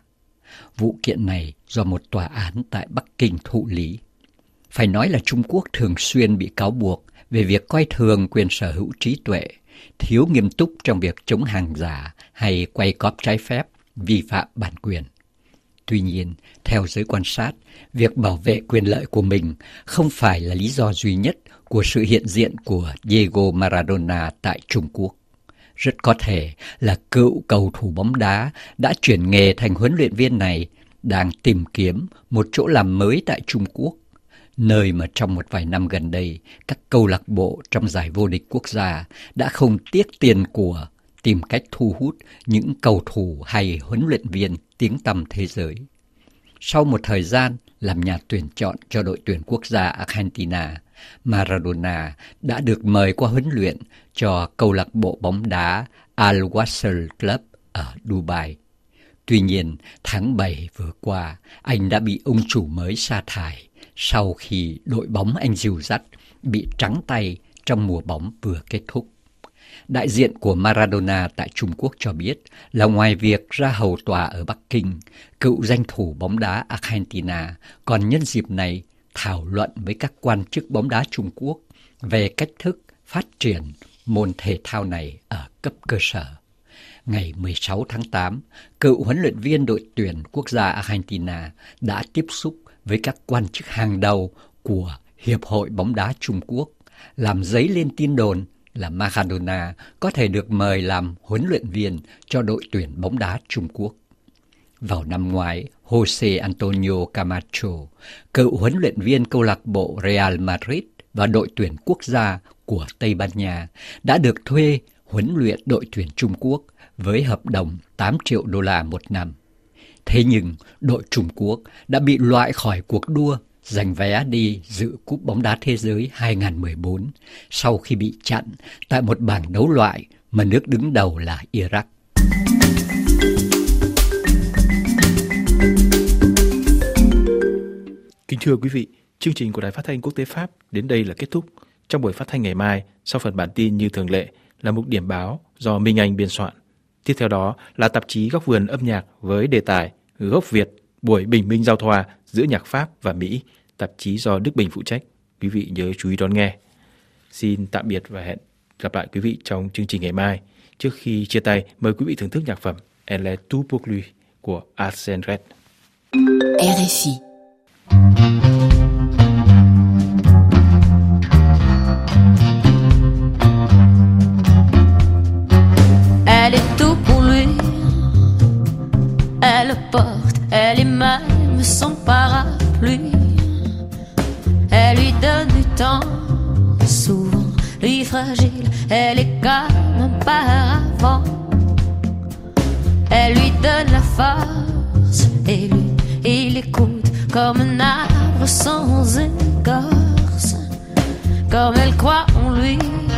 Vụ kiện này do một tòa án tại Bắc Kinh thụ lý. Phải nói là Trung Quốc thường xuyên bị cáo buộc về việc coi thường quyền sở hữu trí tuệ, thiếu nghiêm túc trong việc chống hàng giả hay quay cóp trái phép, vi phạm bản quyền. Tuy nhiên, theo giới quan sát, việc bảo vệ quyền lợi của mình không phải là lý do duy nhất của sự hiện diện của Diego Maradona tại Trung Quốc. Rất có thể là cựu cầu thủ bóng đá đã chuyển nghề thành huấn luyện viên này đang tìm kiếm một chỗ làm mới tại Trung Quốc, nơi mà trong một vài năm gần đây, các câu lạc bộ trong giải vô địch quốc gia đã không tiếc tiền của tìm cách thu hút những cầu thủ hay huấn luyện viên tiếng tăm thế giới. Sau một thời gian làm nhà tuyển chọn cho đội tuyển quốc gia Argentina, Maradona đã được mời qua huấn luyện cho câu lạc bộ bóng đá Al Wasl Club ở Dubai. Tuy nhiên, tháng bảy vừa qua, anh đã bị ông chủ mới sa thải sau khi đội bóng anh dìu dắt bị trắng tay trong mùa bóng vừa kết thúc. Đại diện của Maradona tại Trung Quốc cho biết là ngoài việc ra hầu tòa ở Bắc Kinh, cựu danh thủ bóng đá Argentina còn nhân dịp này thảo luận với các quan chức bóng đá Trung Quốc về cách thức phát triển môn thể thao này ở cấp cơ sở. Ngày mười sáu tháng tám, cựu huấn luyện viên đội tuyển quốc gia Argentina đã tiếp xúc với các quan chức hàng đầu của Hiệp hội bóng đá Trung Quốc, làm dấy lên tin đồn là Maradona có thể được mời làm huấn luyện viên cho đội tuyển bóng đá Trung Quốc. Vào năm ngoái, Jose Antonio Camacho, cựu huấn luyện viên câu lạc bộ Real Madrid và đội tuyển quốc gia của Tây Ban Nha, đã được thuê huấn luyện đội tuyển Trung Quốc với hợp đồng tám triệu đô la một năm. Thế nhưng, đội Trung Quốc đã bị loại khỏi cuộc đua giành vé đi dự Cúp bóng đá thế giới hai không một bốn sau khi bị chặn tại một bảng đấu loại mà nước đứng đầu là Iraq. Kính thưa quý vị, chương trình của Đài Phát thanh Quốc tế Pháp đến đây là kết thúc. Trong buổi phát thanh ngày mai, sau phần bản tin như thường lệ là mục điểm báo do Minh Anh biên soạn. Tiếp theo đó là tạp chí Góc vườn âm nhạc với đề tài Gốc Việt, buổi bình minh giao thoa giữa nhạc Pháp và Mỹ, tạp chí do Đức Bình phụ trách. Quý vị nhớ chú ý đón nghe. Xin tạm biệt và hẹn gặp lại quý vị trong chương trình ngày mai. Trước khi chia tay, mời quý vị thưởng thức nhạc phẩm Elle est tout pour lui của Arsène Red. R F I Elle est tout pour lui. Elle porte, elle est même son parapluie. Elle lui donne du temps, souvent lui fragile. Elle est comme un paravent. Elle lui donne la force et lui, il écoute comme un arbre sans écorce. Comme elle croit en lui,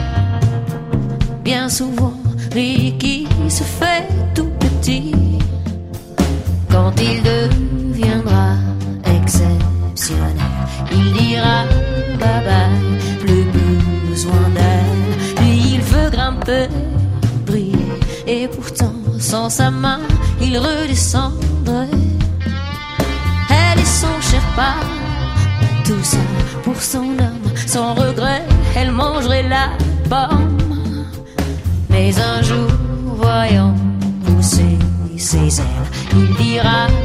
bien souvent, lui qui se fait tout petit. Quand il deviendra exceptionnel, il dira bye bye, plus besoin d'elle. Lui il veut grimper, briller, et pourtant sans sa main il redescendrait. Elle est son Sherpa, tout ça pour son homme, sans regret elle mangerait la pomme. Mais un jour voyant pousser ses ailes, il dira